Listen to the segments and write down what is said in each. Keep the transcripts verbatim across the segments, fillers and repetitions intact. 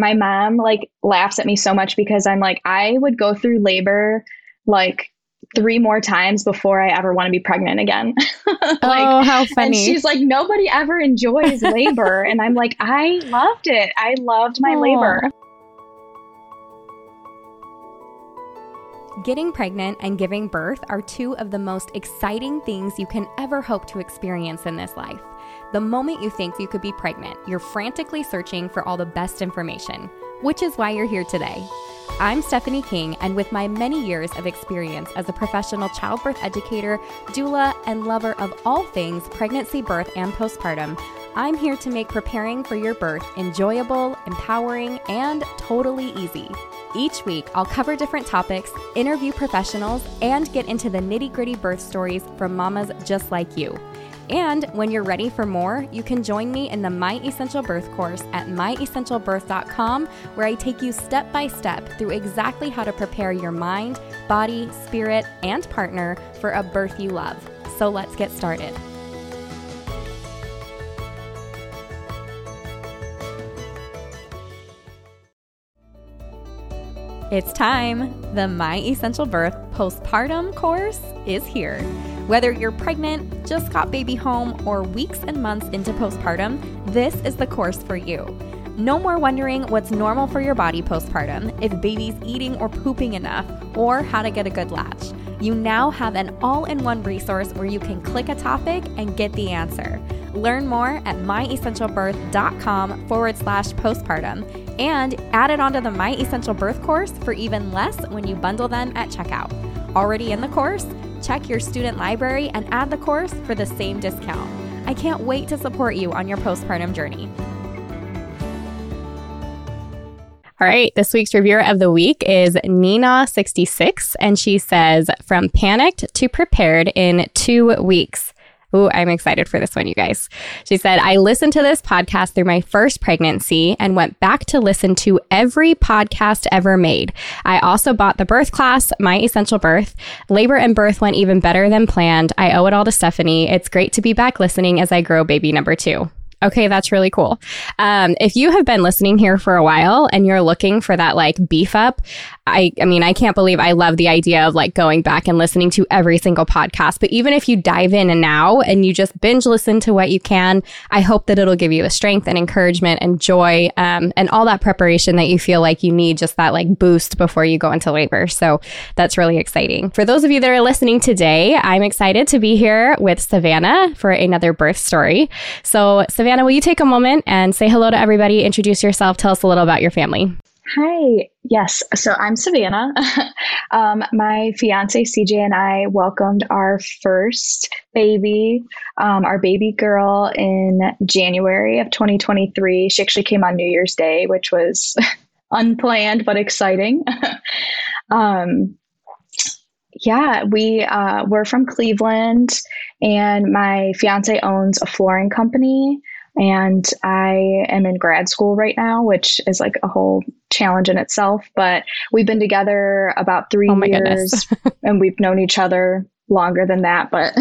my mom like laughs at me so much because I'm like, I would go through labor like three more times before I ever want to be pregnant again. like, oh, how funny. And she's like, nobody ever enjoys labor. And I'm like, I loved it. I loved my Aww. labor. Getting pregnant and giving birth are two of the most exciting things you can ever hope to experience in this life. The moment you think you could be pregnant, you're frantically searching for all the best information, which is why you're here today. I'm Stephanie King, and with my many years of experience as a professional childbirth educator, doula, and lover of all things pregnancy, birth, and postpartum, I'm here to make preparing for your birth enjoyable, empowering, and totally easy. Each week, I'll cover different topics, interview professionals, and get into the nitty-gritty birth stories from mamas just like you. And when you're ready for more, you can join me in the My Essential Birth course at my essential birth dot com, where I take you step by step through exactly how to prepare your mind, body, spirit, and partner for a birth you love. So let's get started. It's time. The My Essential Birth postpartum course is here. Whether you're pregnant, just got baby home, or weeks and months into postpartum, this is the course for you. No more wondering what's normal for your body postpartum, if baby's eating or pooping enough, or how to get a good latch. You now have an all-in-one resource where you can click a topic and get the answer. Learn more at my essential birth dot com forward slash postpartum and add it onto the My Essential Birth course for even less when you bundle them at checkout. Already in the course? Check your student library and add the course for the same discount. I can't wait to support you on your postpartum journey. All right, this week's reviewer of the week is Nina sixty-six, and she says, from panicked to prepared in two weeks. Ooh, I'm excited for this one, you guys. She said, I listened to this podcast through my first pregnancy and went back to listen to every podcast ever made. I also bought the birth class, My Essential Birth. Labor and birth went even better than planned. I owe it all to Stephanie. It's great to be back listening as I grow baby number two. Okay, that's really cool. Um, if you have been listening here for a while and you're looking for that like beef up, I, I mean, I can't believe I love the idea of like going back and listening to every single podcast. But even if you dive in and now and you just binge listen to what you can, I hope that it'll give you the strength and encouragement and joy um, and all that preparation that you feel like you need, just that like boost before you go into labor. So that's really exciting. For those of you that are listening today, I'm excited to be here with Savannah for another birth story. So Savannah, Savannah, will you take a moment and say hello to everybody, introduce yourself, tell us a little about your family? Hi. Yes. So I'm Savannah. um, my fiance C J and I welcomed our first baby, um, our baby girl, in January of twenty twenty-three. She actually came on New Year's Day, which was unplanned but exciting. um, yeah, we uh, we're from Cleveland, and my fiance owns a flooring company. And I am in grad school right now, which is like a whole challenge in itself. But we've been together about three oh my years and we've known each other longer than that. But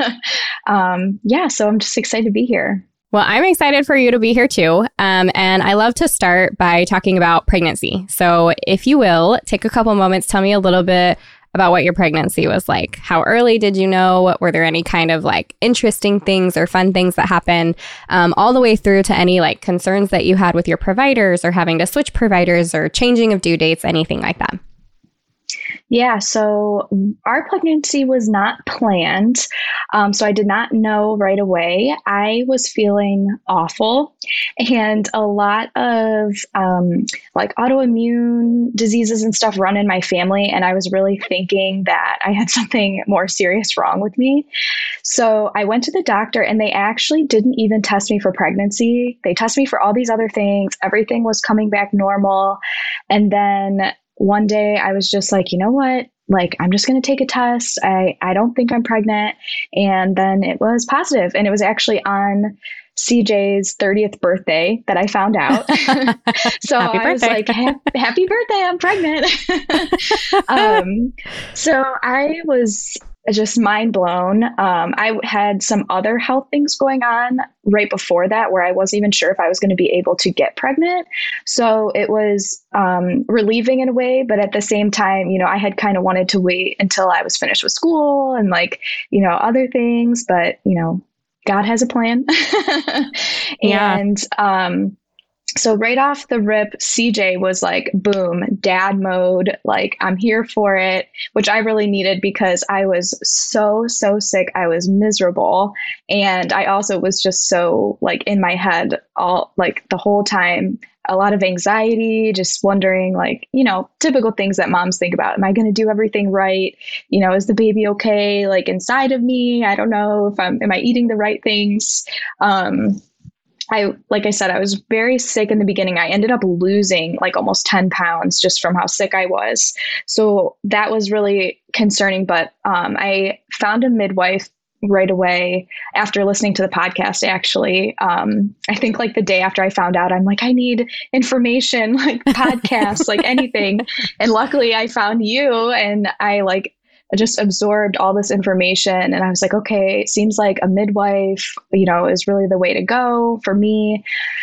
um, yeah, so I'm just excited to be here. Well, I'm excited for you to be here too. Um, and I love to start by talking about pregnancy. So if you will, take a couple moments, tell me a little bit about what your pregnancy was like. How early did you know? Were there any kind of like interesting things or fun things that happened, um, all the way through to any like concerns that you had with your providers or having to switch providers or changing of due dates, anything like that? Yeah, so our pregnancy was not planned. Um, so I did not know right away. I was feeling awful, and a lot of um, like autoimmune diseases and stuff run in my family. And I was really thinking that I had something more serious wrong with me. So I went to the doctor, and they actually didn't even test me for pregnancy. They tested me for all these other things. Everything was coming back normal. And then one day I was just like, you know what? Like, I'm just going to take a test. I, I don't think I'm pregnant. And then it was positive. And it was actually on C J's thirtieth birthday that I found out. So Happy I was birthday. like, happy birthday, I'm pregnant. um, so I was just mind blown. Um, I had some other health things going on right before that where I wasn't even sure if I was going to be able to get pregnant. So it was um, relieving in a way, but at the same time, you know, I had kind of wanted to wait until I was finished with school and like, you know, other things, but, you know, God has a plan. Yeah. And, um, so right off the rip, C J was like, boom, dad mode. Like, I'm here for it, which I really needed because I was so, so sick. I was miserable. And I also was just so like in my head all like the whole time, a lot of anxiety, just wondering like, you know, typical things that moms think about. Am I going to do everything right? You know, is the baby okay? Like inside of me? I don't know if I'm, am I eating the right things? Um, I, like I said, I was very sick in the beginning. I ended up losing like almost ten pounds just from how sick I was. So that was really concerning. But um, I found a midwife right away after listening to the podcast, actually. Um, I think like the day after I found out, I'm like, I need information, like podcasts, like anything. And luckily I found you and I like I just absorbed all this information and I was like, okay, it seems like a midwife, you know, is really the way to go for me.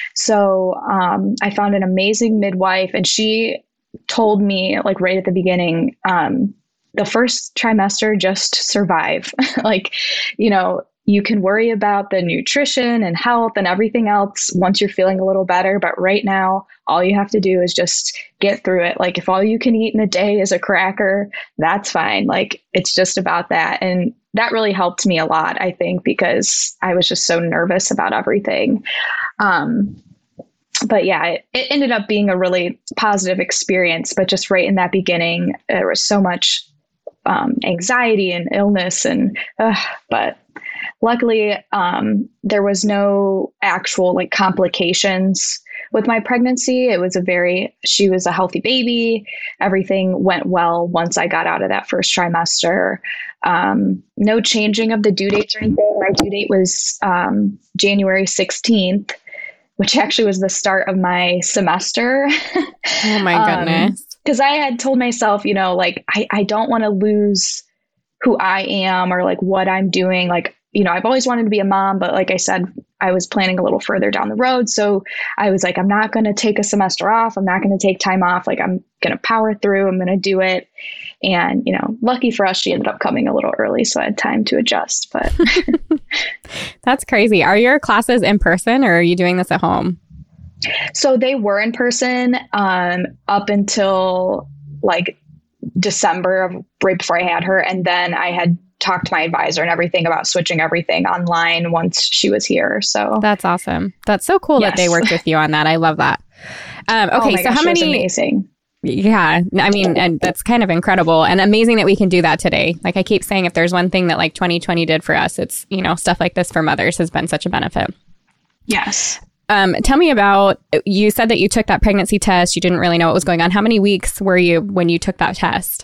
So um, I found an amazing midwife and she told me like right at the beginning, um, the first trimester, just survive. Like, you know, you can worry about the nutrition and health and everything else once you're feeling a little better. But right now, all you have to do is just get through it. Like if all you can eat in a day is a cracker, that's fine. Like it's just about that. And that really helped me a lot, I think, because I was just so nervous about everything. Um, but yeah, it, it ended up being a really positive experience. But just right in that beginning, there was so much um, anxiety and illness and, uh, but luckily, um, there was no actual like complications with my pregnancy. It was a very, she was a healthy baby. Everything went well once I got out of that first trimester. Um, no changing of the due dates or anything. My due date was um, January sixteenth, which actually was the start of my semester. Oh my goodness. Because um, I had told myself, you know, like, I, I don't want to lose who I am or like what I'm doing. Like, you know, I've always wanted to be a mom, but like I said, I was planning a little further down the road. So I was like, I'm not going to take a semester off. I'm not going to take time off. Like I'm going to power through. I'm going to do it. And, you know, lucky for us, she ended up coming a little early. So I had time to adjust, but. That's crazy. Are your classes in person or are you doing this at home? So they were in person um, up until like December of right before I had her. And then I had talked to my advisor and everything about switching everything online once she was here. So that's awesome. That's so cool yes. that they worked with you on that. I love that. Um, okay. Oh my so gosh, how many, amazing. Yeah. I mean, and that's kind of incredible and amazing that we can do that today. Like I keep saying, if there's one thing that like twenty twenty did for us, it's, you know, stuff like this for mothers has been such a benefit. Yes. Um, tell me about, you said that you took that pregnancy test. You didn't really know what was going on. How many weeks were you when you took that test?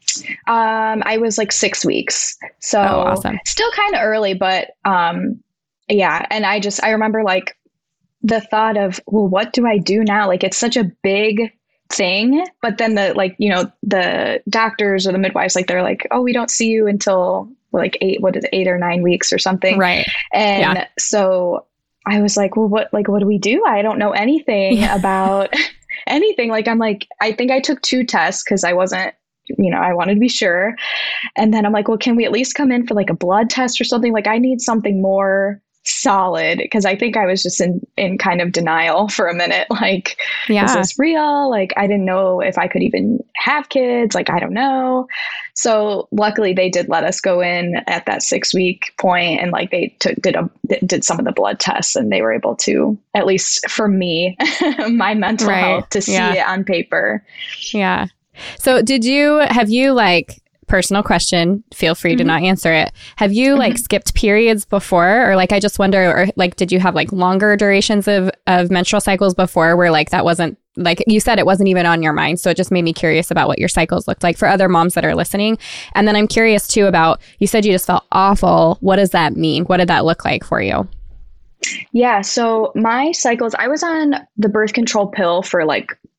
Um, I was like six weeks. So oh, awesome. Still kind of early, but um, yeah. And I just, I remember like the thought of, well, what do I do now? Like, it's such a big thing, but then the, like, you know, the doctors or the midwives, like, they're like, oh, we don't see you until like eight, what is it, eight or nine weeks or something. Right. And yeah. so I was like, well, what, like, what do we do? I don't know anything about anything. Like, I'm like, I think I took two tests because I wasn't, you know, I wanted to be sure. And then I'm like, well, can we at least come in for like a blood test or something? Like I need something more solid because I think I was just in, in kind of denial for a minute. Like, yeah. is this real? Like, I didn't know if I could even have kids. Like, I don't know. So luckily they did let us go in at that six week point and like they took, did a, did some of the blood tests and they were able to, at least for me, my mental right. health to see yeah. it on paper. Yeah. So did you, have you like, personal question, feel free mm-hmm. to not answer it. Have you mm-hmm. like skipped periods before? Or like, I just wonder, or like, did you have like longer durations of, of menstrual cycles before where like that wasn't, like you said, it wasn't even on your mind. So it just made me curious about what your cycles looked like for other moms that are listening. And then I'm curious too about, you said you just felt awful. What does that mean? What did that look like for you? Yeah. So my cycles, I was on the birth control pill for like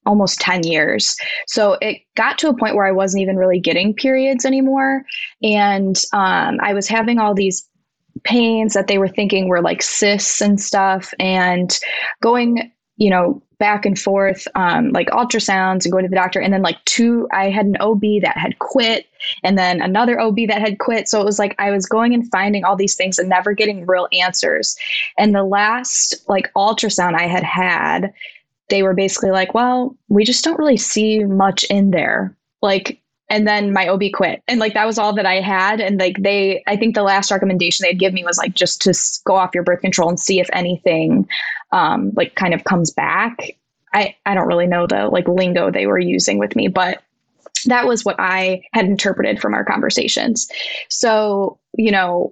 almost ten years. So it got to a point where I wasn't even really getting periods anymore. And um, I was having all these pains that they were thinking were like cysts and stuff, and going, you know, back and forth, um, like ultrasounds and going to the doctor. And then like two, I had an O B that had quit, and then another O B that had quit. So it was like, I was going and finding all these things and never getting real answers. And the last like ultrasound I had had, they were basically like, well, we just don't really see much in there. Like, and then my O B quit. And like, that was all that I had. And like, they, I think the last recommendation they'd give me was like, just to go off your birth control and see if anything, um, like kind of comes back. I, I don't really know the like lingo they were using with me, but that was what I had interpreted from our conversations. So, you know,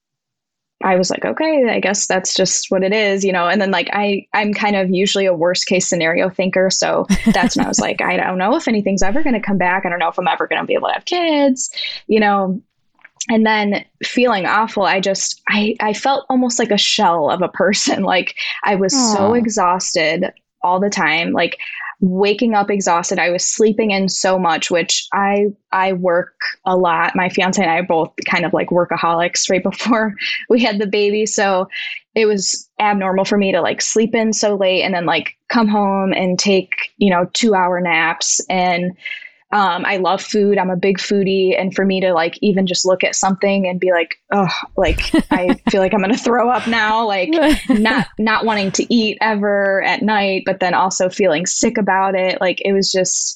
I was like, okay, I guess that's just what it is, you know? And then like, I, I'm kind of usually a worst case scenario thinker. So that's when I was like, I don't know if anything's ever going to come back. I don't know if I'm ever going to be able to have kids, you know? And then feeling awful, I just, I, I felt almost like a shell of a person. Like I was Aww. so exhausted all the time, like waking up exhausted. I was sleeping in so much, which I, I work a lot. My fiance and I are both kind of like workaholics right before we had the baby. So it was abnormal for me to like sleep in so late and then like come home and take, you know, two hour naps. And Um, I love food. I'm a big foodie. And for me to like, even just look at something and be like, oh, like, I feel like I'm going to throw up now, like not, not wanting to eat ever at night, but then also feeling sick about it. Like it was just,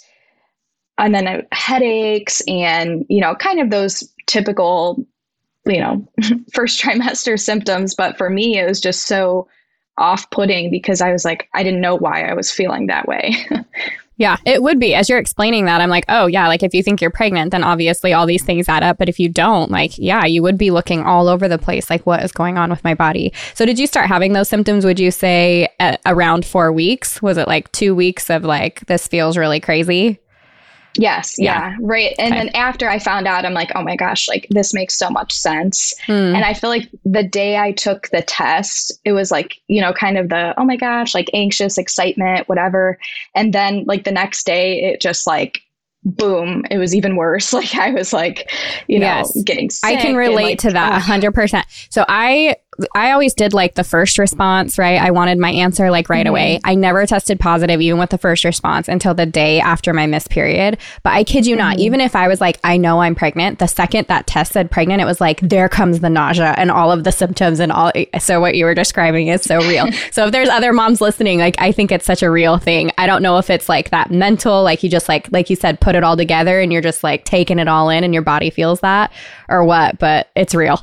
and then I, headaches and, you know, kind of those typical, you know, first trimester symptoms. But for me, it was just so off-putting because I was like, I didn't know why I was feeling that way. Yeah, it would be. As you're explaining that, I'm like, oh, yeah, like if you think you're pregnant, then obviously all these things add up. But if you don't, like, yeah, you would be looking all over the place. Like, what is going on with my body? So did you start having those symptoms, would you say, at around four weeks? Was it like two weeks of like, this feels really crazy? Yes. Yeah. yeah right. And okay. then after I found out, I'm like, oh my gosh, like this makes so much sense. Mm. And I feel like the day I took the test, it was like, you know, kind of the, oh my gosh, like anxious excitement, whatever. And then like the next day, it just like, boom, it was even worse. Like I was like, you know, yes. getting sick. I can relate like, to that one hundred percent. So I, I always did like the first response, right? I wanted my answer like right mm-hmm. away. I never tested positive even with the first response until the day after my missed period. But I kid you mm-hmm. not, even if I was like, I know I'm pregnant, the second that test said pregnant, it was like, there comes the nausea and all of the symptoms and all. So what you were describing is so real. So if there's other moms listening, like I think it's such a real thing. I don't know if it's like that mental, like you just like, like you said, put it all together and you're just like taking it all in and your body feels that or what, but it's real.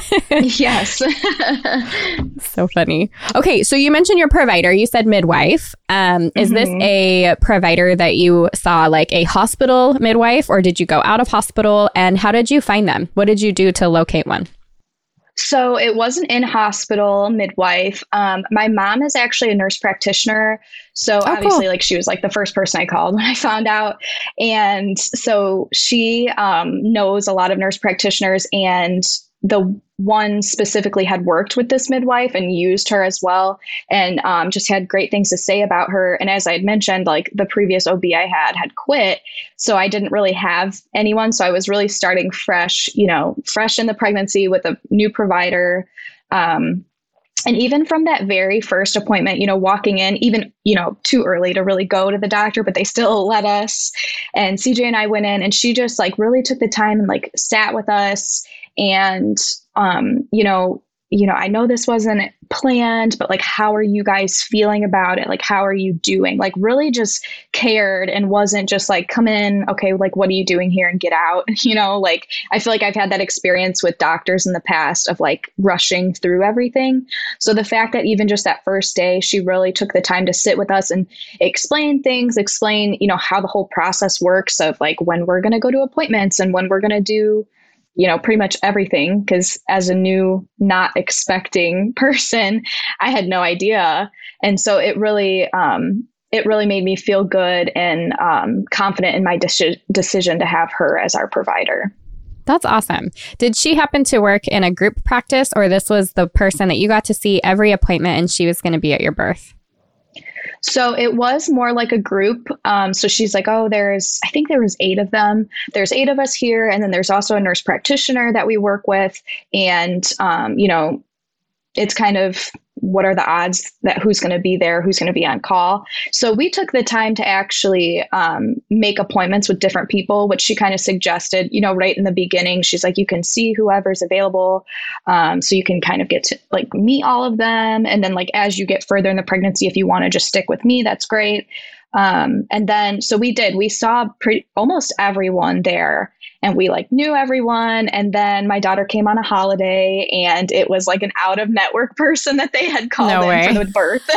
Yes. So funny. Okay. So you mentioned your provider, you said midwife. Um, is mm-hmm. this a provider that you saw like a hospital midwife or did you go out of hospital and how did you find them? What did you do to locate one? So it was an in-hospital midwife. Um, my mom is actually a nurse practitioner. So oh, obviously cool. like she was like the first person I called when I found out. And so she um, knows a lot of nurse practitioners and the one specifically had worked with this midwife and used her as well and um, just had great things to say about her. And as I had mentioned, like the previous O B I had had quit. So I didn't really have anyone. So I was really starting fresh, you know, fresh in the pregnancy with a new provider. Um, and even from that very first appointment, you know, walking in, even, you know, too early to really go to the doctor, but they still let us. And C J and I went in and she just like really took the time and like sat with us. And, um, you know, you know, I know this wasn't planned, but like, how are you guys feeling about it? Like, how are you doing? Like really just cared and wasn't just like, come in. Okay. Like, what are you doing here and get out? You know, like, I feel like I've had that experience with doctors in the past of like rushing through everything. So the fact that even just that first day, she really took the time to sit with us and explain things, explain, you know, how the whole process works of like when we're going to go to appointments and when we're going to do, you know, pretty much everything. Because as a new, not expecting person, I had no idea. And so it really, um, it really made me feel good and um, confident in my de- decision to have her as our provider. That's awesome. Did she happen to work in a group practice or this was the person that you got to see every appointment and she was going to be at your birth? So it was more like a group. Um, so she's like, oh, there's, I think there was eight of them. There's eight of us here. And then there's also a nurse practitioner that we work with. And, um, you know, it's kind of what are the odds that who's going to be there, who's going to be on call. So we took the time to actually um, make appointments with different people, which she kind of suggested, you know, right in the beginning. She's like, you can see whoever's available. Um, so you can kind of get to like meet all of them. And then like, as you get further in the pregnancy, if you want to just stick with me, that's great. Um, and then, so we did, we saw pretty, almost everyone there. And we like knew everyone. And then my daughter came on a holiday and it was like an out of network person that they had called no in way. for the birth.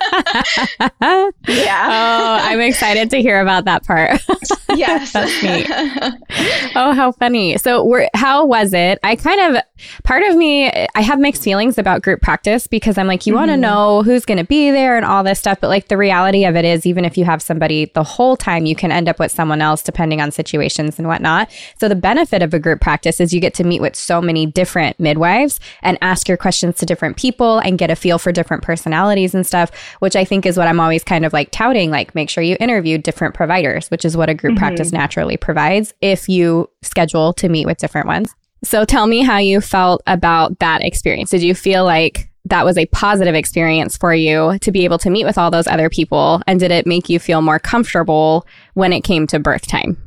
Yeah. Oh, I'm excited to hear about that part. Yes. That's neat. Oh, how funny. So we're, how was it? I kind of, part of me, I have mixed feelings about group practice because I'm like, you mm-hmm. want to know who's going to be there and all this stuff. But like the reality of it is, even if you have somebody the whole time, you can end up with someone else depending on situations and whatnot. So the benefit of a group practice is you get to meet with so many different midwives and ask your questions to different people and get a feel for different personalities and stuff, which I think is what I'm always kind of like touting, like make sure you interview different providers, which is what a group mm-hmm. practice naturally provides if you schedule to meet with different ones. So tell me how you felt about that experience. Did you feel like that was a positive experience for you to be able to meet with all those other people? And did it make you feel more comfortable when it came to birth time?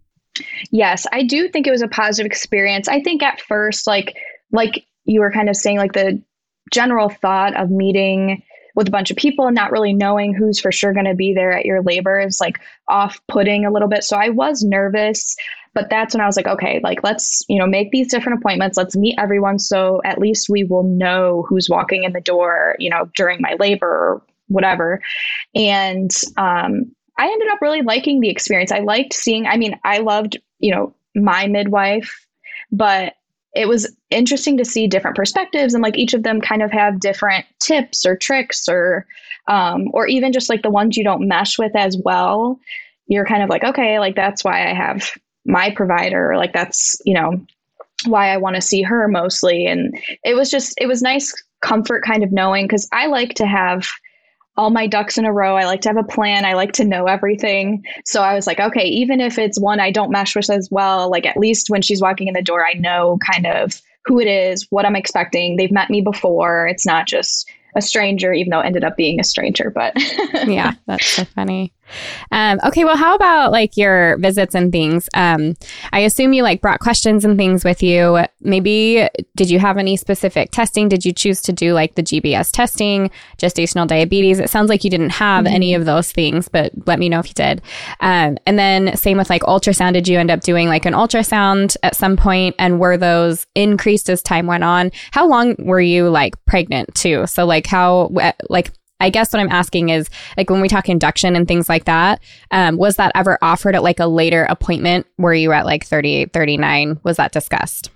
Yes, I do think it was a positive experience. I think at first, like, like you were kind of saying, like the general thought of meeting with a bunch of people and not really knowing who's for sure going to be there at your labor is like off-putting a little bit. So I was nervous, but that's when I was like, okay, like, let's, you know, make these different appointments. Let's meet everyone. So at least we will know who's walking in the door, you know, during my labor or whatever. And, um, I ended up really liking the experience. I liked seeing, I mean, I loved, you know, my midwife, but it was interesting to see different perspectives and like each of them kind of have different tips or tricks or, um, or even just like the ones you don't mesh with as well. You're kind of like, okay, like that's why I have my provider, like that's, you know, why I want to see her mostly. And it was just, it was nice comfort kind of knowing, because I like to have all my ducks in a row. I like to have a plan. I like to know everything. So I was like, okay, even if it's one I don't mesh with as well, like at least when she's walking in the door, I know kind of who it is, what I'm expecting. They've met me before. It's not just a stranger, even though it ended up being a stranger, but yeah, that's so funny. Um, okay, well, how about like your visits and things? Um, I assume you like brought questions and things with you. Maybe did you have any specific testing? Did you choose to do like the G B S testing, gestational diabetes? It sounds like you didn't have mm-hmm. any of those things, but let me know if you did. Um, and then same with like ultrasound. Did you end up doing like an ultrasound at some point? And were those increased as time went on? How long were you like pregnant too? So like how, like, I guess what I'm asking is, like, when we talk induction and things like that, um, was that ever offered at like a later appointment? Were you at like thirty-eight, thirty-nine? Was that discussed?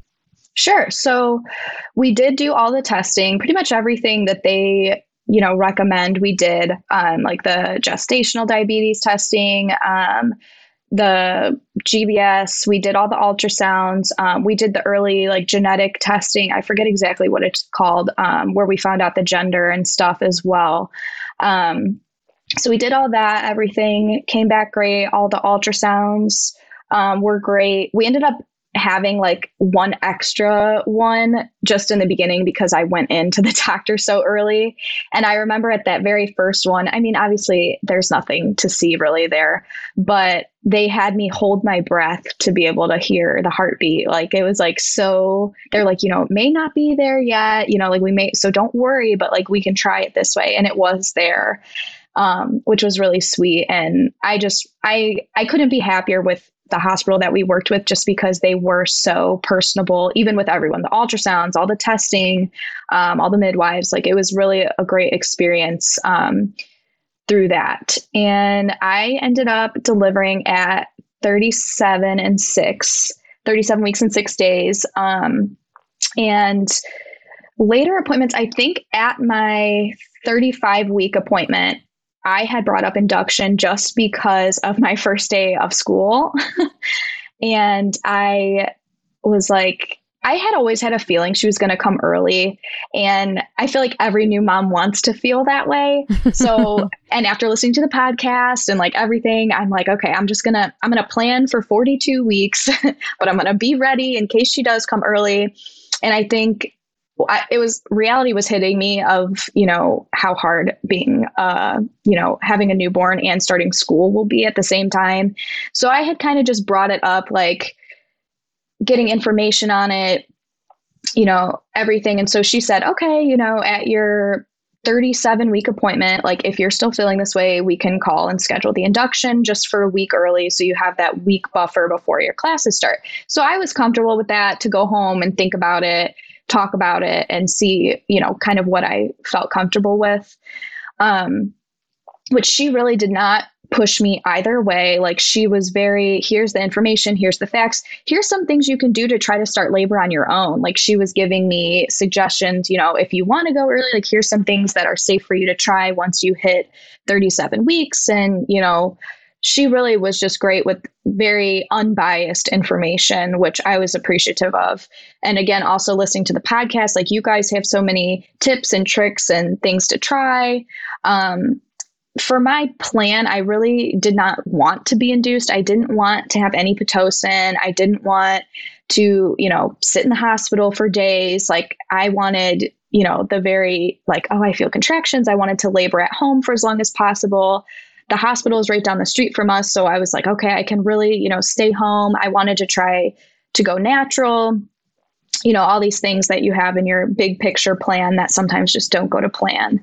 Sure. So we did do all the testing, pretty much everything that they, you know, recommend we did, um, like the gestational diabetes testing, um, the G B S, we did all the ultrasounds. Um, we did the early like genetic testing. I forget exactly what it's called, um, where we found out the gender and stuff as well. Um, so we did all that. Everything came back great. All the ultrasounds um, were great. We ended up having like one extra one just in the beginning because I went into the doctor so early. And I remember at that very first one, I mean, obviously there's nothing to see really there, but they had me hold my breath to be able to hear the heartbeat. Like it was like, so they're like, you know, it may not be there yet, you know, like we may, so don't worry, but like we can try it this way. And it was there, um, which was really sweet. And I just, I, I couldn't be happier with the hospital that we worked with, just because they were so personable, even with everyone, the ultrasounds, all the testing, um, all the midwives. Like it was really a great experience um, through that. And I ended up delivering at thirty-seven and six, thirty-seven weeks and six days. Um, and later appointments, I think at my thirty-five week appointment, I had brought up induction just because of my first day of school. And I was like, I had always had a feeling she was going to come early. And I feel like every new mom wants to feel that way. So, and after listening to the podcast and like everything, I'm like, okay, I'm just going to, I'm going to plan for forty-two weeks, but I'm going to be ready in case she does come early. And I think I, it was, reality was hitting me of, you know, how hard being, uh, you know, having a newborn and starting school will be at the same time. So I had kind of just brought it up, like, getting information on it, you know, everything. And so she said, okay, you know, at your thirty-seven week appointment, like if you're still feeling this way, we can call and schedule the induction just for a week early. So you have that week buffer before your classes start. So I was comfortable with that, to go home and think about it, talk about it, and see, you know, kind of what I felt comfortable with. Um, which she really did not push me either way. Like, she was very, here's the information, here's the facts, here's some things you can do to try to start labor on your own. Like, she was giving me suggestions, you know, if you want to go early, like, here's some things that are safe for you to try once you hit thirty-seven weeks. And, you know, she really was just great with very unbiased information, which I was appreciative of. And again, also listening to the podcast, like, you guys have so many tips and tricks and things to try. Um, For my plan, I really did not want to be induced. I didn't want to have any Pitocin. I didn't want to, you know, sit in the hospital for days. Like, I wanted, you know, the very, like, oh, I feel contractions. I wanted to labor at home for as long as possible. The hospital is right down the street from us. So I was like, okay, I can really, you know, stay home. I wanted to try to go natural, you know, all these things that you have in your big picture plan that sometimes just don't go to plan.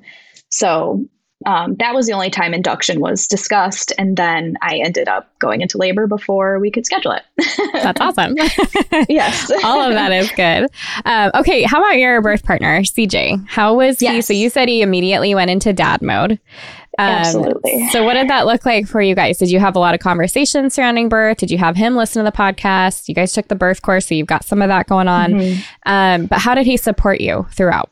So Um, that was the only time induction was discussed. And then I ended up going into labor before we could schedule it. That's awesome. Yes. All of that is good. Um, okay. How about your birth partner, C J? How was yes. he? So you said he immediately went into dad mode. Um, Absolutely. So what did that look like for you guys? Did you have a lot of conversations surrounding birth? Did you have him listen to the podcast? You guys took the birth course, so you've got some of that going on. Mm-hmm. Um, but how did he support you throughout?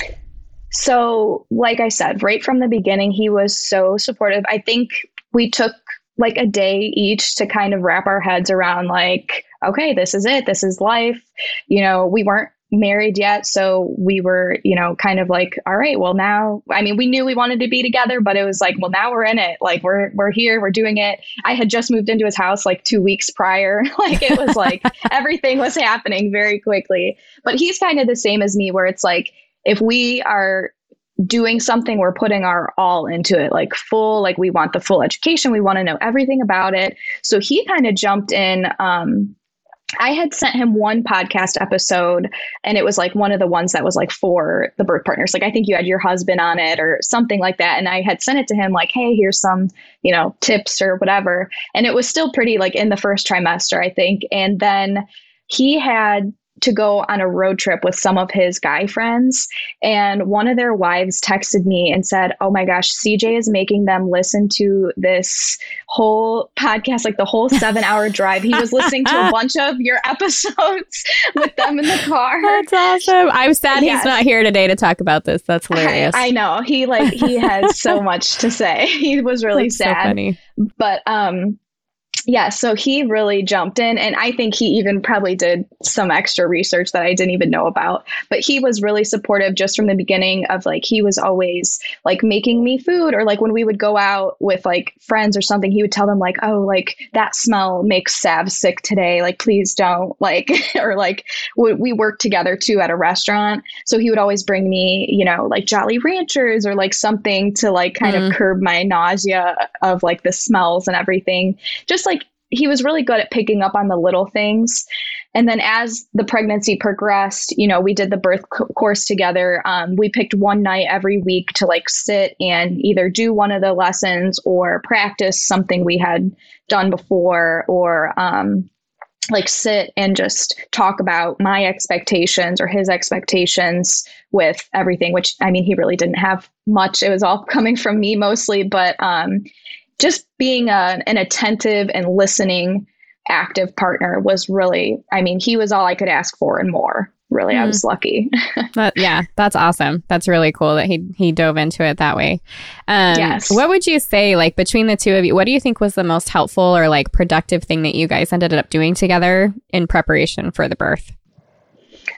So, like I said, right from the beginning, he was so supportive. I think we took like a day each to kind of wrap our heads around, like, okay, this is it. This is life. You know, we weren't married yet. So we were, you know, kind of like, all right, well now, I mean, we knew we wanted to be together, but it was like, well, now we're in it. Like, we're, we're here, we're doing it. I had just moved into his house like two weeks prior. Like, it was like, everything was happening very quickly, but he's kind of the same as me, where it's like, if we are doing something, we're putting our all into it, like full, like we want the full education. We want to know everything about it. So he kind of jumped in. Um, I had sent him one podcast episode, and it was like one of the ones that was like for the birth partners. Like, I think you had your husband on it or something like that. And I had sent it to him like, hey, here's some, you know, tips or whatever. And it was still pretty like in the first trimester, I think. And then he had to go on a road trip with some of his guy friends. And one of their wives texted me and said, oh my gosh, C J is making them listen to this whole podcast, like the whole seven hour drive. He was listening to a bunch of your episodes with them in the car. That's awesome. I'm sad yes. he's not here today to talk about this. That's hilarious. I, I know. He like, he has so much to say. He was really That's sad. So funny. But, um, yeah, so he really jumped in, and I think he even probably did some extra research that I didn't even know about. But he was really supportive just from the beginning of like, he was always like making me food, or like when we would go out with like friends or something, he would tell them like, oh, like that smell makes Sav sick today. Like, please don't like, or like we, we worked together too at a restaurant. So he would always bring me, you know, like Jolly Ranchers or like something to like kind mm. of curb my nausea of like the smells and everything. Just like, he was really good at picking up on the little things. And then as the pregnancy progressed, you know, we did the birth co- course together. Um, we picked one night every week to like sit and either do one of the lessons or practice something we had done before, or um, like sit and just talk about my expectations or his expectations with everything, which I mean, he really didn't have much. It was all coming from me mostly, but um, just being a, an attentive and listening, active partner was really, I mean, he was all I could ask for and more. Really, mm. I was lucky. But yeah, that's awesome. That's really cool that he he dove into it that way. Um, yes. What would you say, like between the two of you, what do you think was the most helpful or like productive thing that you guys ended up doing together in preparation for the birth?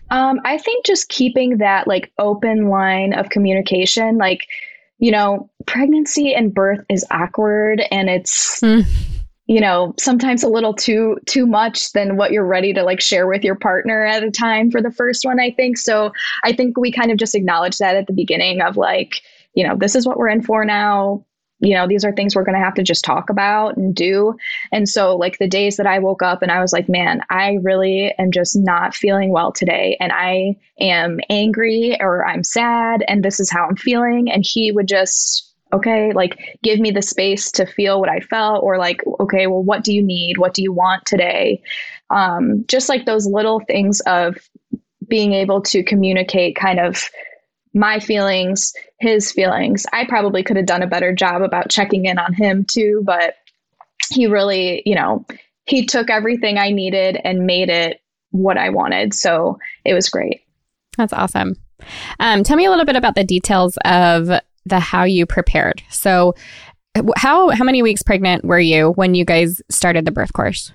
Um, I think just keeping that like open line of communication, like, you know, pregnancy and birth is awkward and it's, mm. you know, sometimes a little too, too much than what you're ready to like share with your partner at a time for the first one, I think. So I think we kind of just acknowledge that at the beginning of like, you know, this is what we're in for now. You know, these are things we're going to have to just talk about and do. And so like the days that I woke up and I was like, man, I really am just not feeling well today. And I am angry or I'm sad and this is how I'm feeling. And he would just, okay, like give me the space to feel what I felt or like, okay, well, what do you need? What do you want today? Um, just like those little things of being able to communicate kind of my feelings, his feelings. I probably could have done a better job about checking in on him too, but he really, you know, he took everything I needed and made it what I wanted. So it was great. That's awesome. Um, tell me a little bit about the details of the how you prepared. So how how many weeks pregnant were you when you guys started the birth course?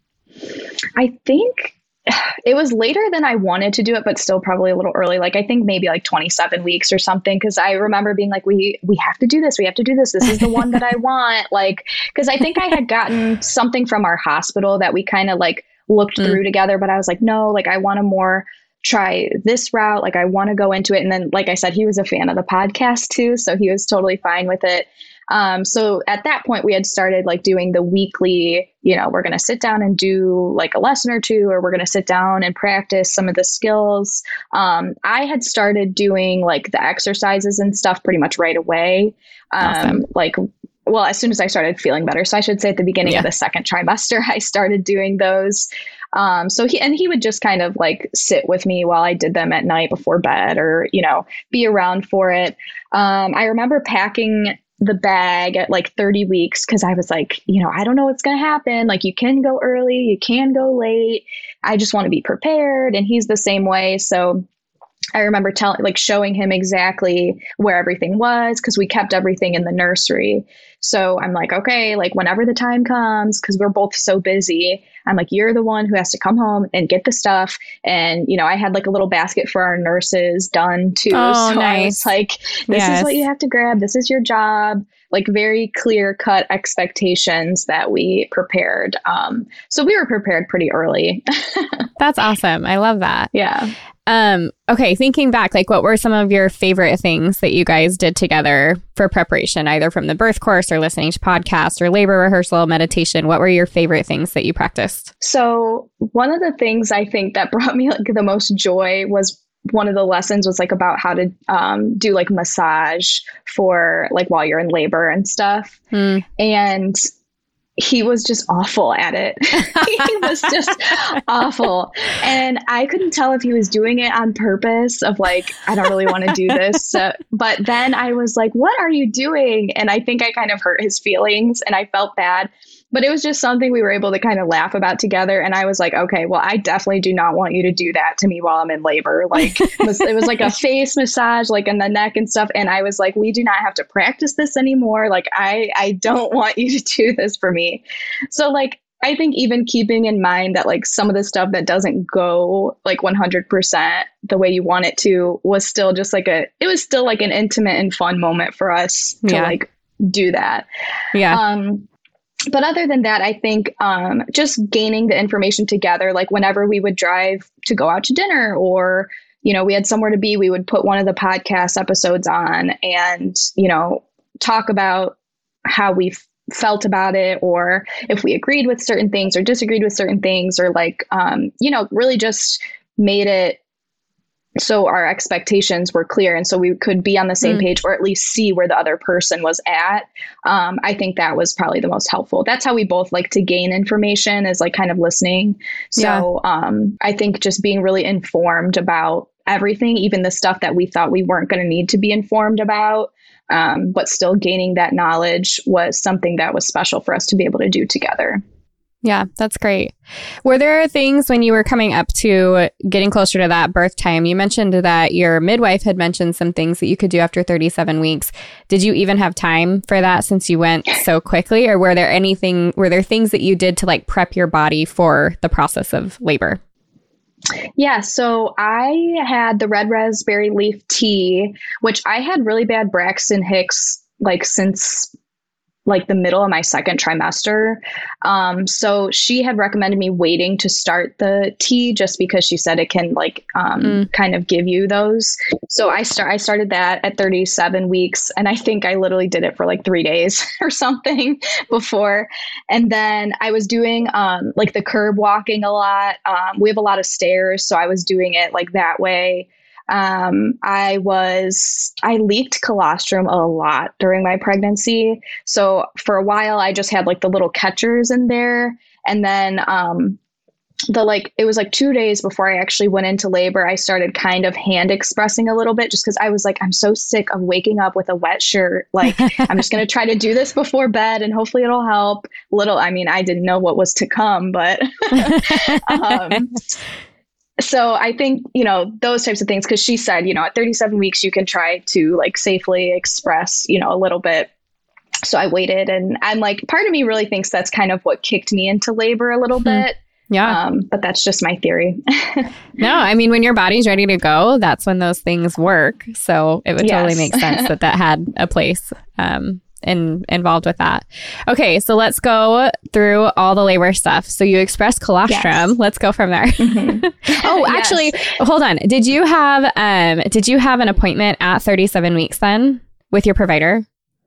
I think it was later than I wanted to do it, but still probably a little early. Like, I think maybe like twenty-seven weeks or something. Cause I remember being like, we, we have to do this. We have to do this. This is the one that I want. Like, cause I think I had gotten something from our hospital that we kind of like looked mm. through together, but I was like, no, like I want to more try this route. Like I want to go into it. And then, like I said, he was a fan of the podcast too. So he was totally fine with it. Um, so at that point we had started like doing the weekly, you know, we're going to sit down and do like a lesson or two, or we're going to sit down and practice some of the skills. Um, I had started doing like the exercises and stuff pretty much right away. Um, awesome. Like, well, as soon as I started feeling better. So I should say at the beginning yeah. of the second trimester, I started doing those. Um, so he, and he would just kind of like sit with me while I did them at night before bed or, you know, be around for it. Um, I remember packing the bag at like thirty weeks because I was like, you know, I don't know what's going to happen. Like you can go early, you can go late. I just want to be prepared. And he's the same way. So I remember telling, like showing him exactly where everything was because we kept everything in the nursery. So I'm like, okay, like whenever the time comes, because we're both so busy, I'm like, you're the one who has to come home and get the stuff. And, you know, I had like a little basket for our nurses done too. Oh, so nice. I was like, this yes. is what you have to grab. This is your job. Like very clear cut expectations that we prepared. Um, so we were prepared pretty early. That's awesome. I love that. Yeah. Um, okay. Thinking back, like what were some of your favorite things that you guys did together for preparation, either from the birth course or listening to podcasts or labor rehearsal, meditation? What were your favorite things that you practiced? So one of the things I think that brought me like the most joy was one of the lessons was like about how to um, do like massage for like while you're in labor and stuff. Mm. And he was just awful at it. He was just awful. And I couldn't tell if he was doing it on purpose of like, I don't really want to do this. Uh, but then I was like, what are you doing? And I think I kind of hurt his feelings and I felt bad. But it was just something we were able to kind of laugh about together. And I was like, okay, well, I definitely do not want you to do that to me while I'm in labor. Like it was, it was like a face massage, like in the neck and stuff. And I was like, we do not have to practice this anymore. Like, I, I don't want you to do this for me. So like, I think even keeping in mind that like some of the stuff that doesn't go like one hundred percent the way you want it to was still just like a, it was still like an intimate and fun moment for us to yeah. like do that. Yeah. Um, But other than that, I think um, just gaining the information together, like whenever we would drive to go out to dinner or, you know, we had somewhere to be, we would put one of the podcast episodes on and, you know, talk about how we felt about it or if we agreed with certain things or disagreed with certain things or like, um, you know, really just made it so our expectations were clear. And so we could be on the same mm. page or at least see where the other person was at. Um, I think that was probably the most helpful. That's how we both like to gain information is like kind of listening. So yeah. um, I think just being really informed about everything, even the stuff that we thought we weren't going to need to be informed about, um, but still gaining that knowledge was something that was special for us to be able to do together. Yeah, that's great. Were there things when you were coming up to getting closer to that birth time? You mentioned that your midwife had mentioned some things that you could do after thirty-seven weeks. Did you even have time for that since you went so quickly? Or were there anything, were there things that you did to like prep your body for the process of labor? Yeah, so I had the red raspberry leaf tea, which I had really bad Braxton Hicks like since like the middle of my second trimester. Um, so she had recommended me waiting to start the tea just because she said it can like um, mm. kind of give you those. So I start I started that at thirty-seven weeks, and I think I literally did it for like three days or something before. And then I was doing um, like the curb walking a lot. Um, we have a lot of stairs, so I was doing it like that way. Um, I was, I leaked colostrum a lot during my pregnancy. So for a while, I just had like the little catchers in there. And then, um, the like, it was like two days before I actually went into labor, I started kind of hand expressing a little bit just because I was like, I'm so sick of waking up with a wet shirt. Like, I'm just going to try to do this before bed and hopefully it'll help. Little, I mean, I didn't know what was to come, but, um, so I think, you know, those types of things, because she said, you know, at thirty-seven weeks, you can try to like safely express, you know, a little bit. So I waited, and I'm like, part of me really thinks that's kind of what kicked me into labor a little mm-hmm. bit. Yeah. Um, but that's just my theory. No, I mean, when your body's ready to go, that's when those things work. So it would yes. totally make sense that that had a place um, in, involved with that. Okay, so let's go through all the labor stuff. So you expressed colostrum. Yes. Let's go from there. Mm-hmm. Oh, actually, yes. hold on. Did you have um, did you have an appointment at thirty-seven weeks then with your provider?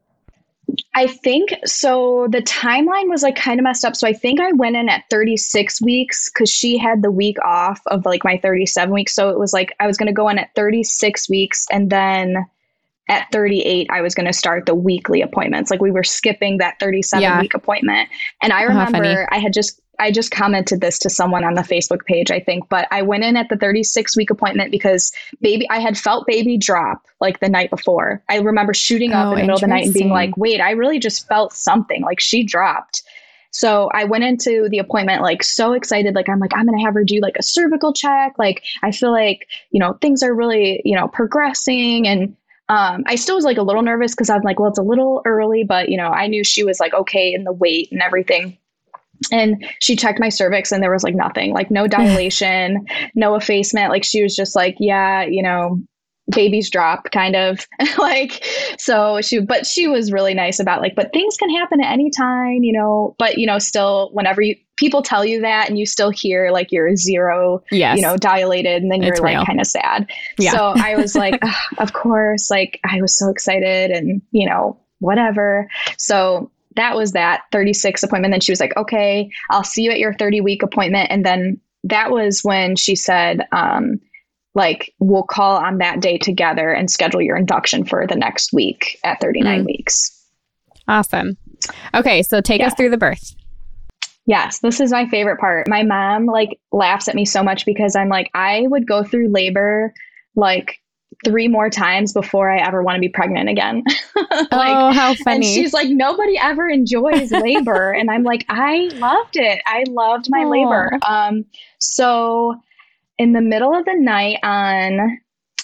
I think so. The timeline was like kind of messed up. So I think I went in at thirty-six weeks because she had the week off of like my thirty-seven weeks. So it was like I was going to go in at thirty-six weeks, and then at thirty-eight, I was going to start the weekly appointments. Like we were skipping that thirty-seven yeah. week appointment. And I remember oh, I had just, I just commented this to someone on the Facebook page, I think, but I went in at the thirty-six week appointment because baby, I had felt baby drop like the night before. I remember shooting up oh, in the middle of the night and being like, wait, I really just felt something, like she dropped. So I went into the appointment like so excited. Like, I'm like, I'm going to have her do like a cervical check. Like, I feel like, you know, things are really, you know, progressing. And Um, I still was like a little nervous because I'm like, well, it's a little early, but you know, I knew she was like, okay in the weight and everything. And she checked my cervix and there was like nothing, like no dilation, no effacement. Like she was just like, yeah, you know, baby's drop kind of like, so she, but she was really nice about like, but things can happen at any time, you know, but you know, still whenever you, people tell you that and you still hear like you're zero, yes. you know, dilated, and then you're it's like kind of sad. Yeah. So I was like, of course, like I was so excited and, you know, whatever. So that was that thirty-six appointment. Then she was like, okay, I'll see you at your thirty week appointment. And then that was when she said, um, like, we'll call on that day together and schedule your induction for the next week at thirty-nine mm. weeks. Awesome. Okay. So take yeah. us through the birth. Yes, this is my favorite part. My mom like laughs at me so much because I'm like, I would go through labor like three more times before I ever want to be pregnant again. like, oh, how funny. And she's like, nobody ever enjoys labor. And I'm like, I loved it. I loved my oh. labor. Um, so in the middle of the night on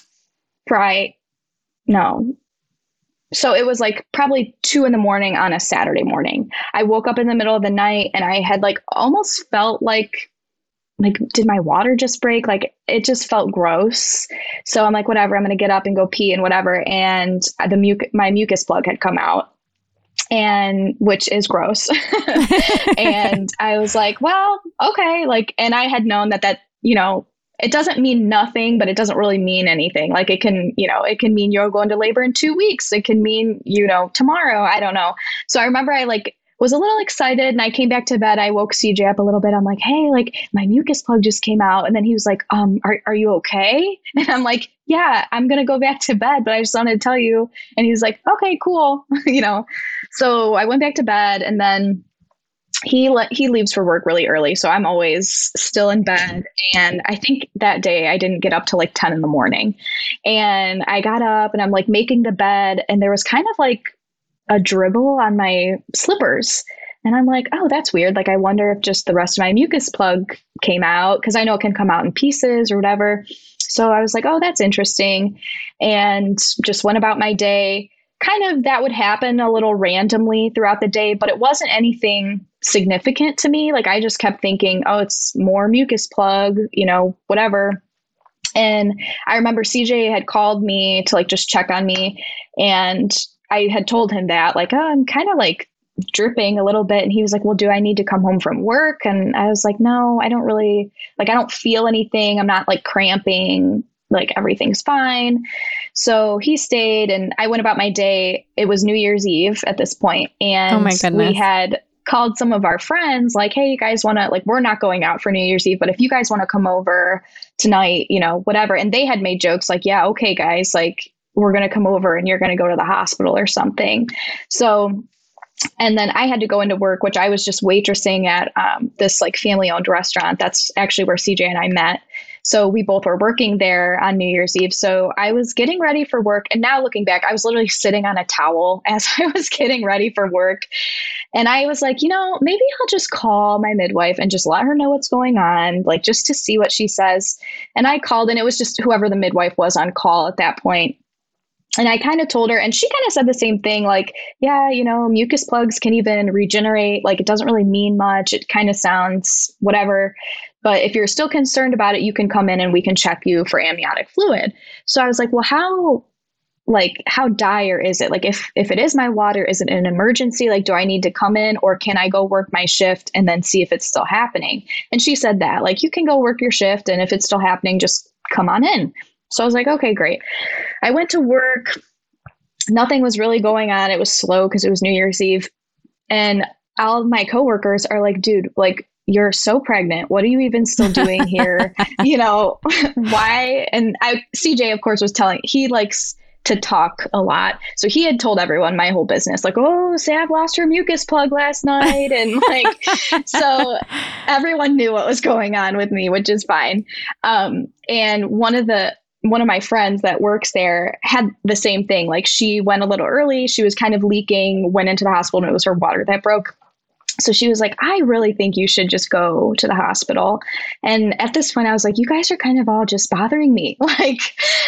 Friday, no, So it was like probably two in the morning on a Saturday morning. I woke up in the middle of the night and I had like almost felt like, like, did my water just break? Like it just felt gross. So I'm like, whatever, I'm going to get up and go pee and whatever. And the muc- my mucus plug had come out, and which is gross. And I was like, well, okay. Like, and I had known that, that, you know, it doesn't mean nothing, but it doesn't really mean anything. Like it can, you know, it can mean you're going to labor in two weeks. It can mean, you know, tomorrow. I don't know. So I remember I like was a little excited and I came back to bed. I woke C J up a little bit. I'm like, hey, like my mucus plug just came out. And then he was like, um, are, are you okay? And I'm like, yeah, I'm going to go back to bed, but I just wanted to tell you. And he's like, okay, cool. you know? So I went back to bed, and then he le- he leaves for work really early. So I'm always still in bed. And I think that day I didn't get up till like ten in the morning, and I got up and I'm like making the bed, and there was kind of like a dribble on my slippers. And I'm like, oh, that's weird. Like, I wonder if just the rest of my mucus plug came out, because I know it can come out in pieces or whatever. So I was like, oh, that's interesting. And just went about my day. Kind of that would happen a little randomly throughout the day, but it wasn't anything significant to me. Like I just kept thinking, oh, it's more mucus plug, you know, whatever. And I remember C J had called me to like just check on me. And I had told him that like, oh, I'm kind of like dripping a little bit. And he was like, well, do I need to come home from work? And I was like, no, I don't really like, I don't feel anything. I'm not like cramping, like everything's fine. So he stayed and I went about my day. It was New Year's Eve at this point, and oh my goodness. we had called some of our friends like, hey, you guys want to like, we're not going out for New Year's Eve, but if you guys want to come over tonight, you know, whatever. And they had made jokes like, yeah, okay, guys, like we're going to come over and you're going to go to the hospital or something. So, and then I had to go into work, which I was just waitressing at um, this like family owned restaurant. That's actually where C J and I met. So we both were working there on New Year's Eve. So I was getting ready for work. And now looking back, I was literally sitting on a towel as I was getting ready for work. And I was like, you know, maybe I'll just call my midwife and just let her know what's going on, like just to see what she says. And I called, and it was just whoever the midwife was on call at that point. And I kind of told her, and she kind of said the same thing, like, yeah, you know, mucus plugs can even regenerate. Like, it doesn't really mean much. It kind of sounds whatever. But if you're still concerned about it, you can come in and we can check you for amniotic fluid. So I was like, well, how, like, how dire is it? Like, if, if it is my water, is it an emergency? Like, do I need to come in, or can I go work my shift and then see if it's still happening? And she said that, like, you can go work your shift, and if it's still happening, just come on in. So I was like, okay, great. I went to work. Nothing was really going on. It was slow because it was New Year's Eve. And all of my coworkers are like, dude, like, you're so pregnant. What are you even still doing here? You know, why? And I, C J, of course, was telling, he likes to talk a lot. So he had told everyone my whole business, like, oh, Sav lost her mucus plug last night. And like, so everyone knew what was going on with me, which is fine. Um, and one of the, one of my friends that works there had the same thing. Like, she went a little early. She was kind of leaking, went into the hospital, and it was her water that broke. So she was like, I really think you should just go to the hospital. And at this point, I was like, you guys are kind of all just bothering me. Like,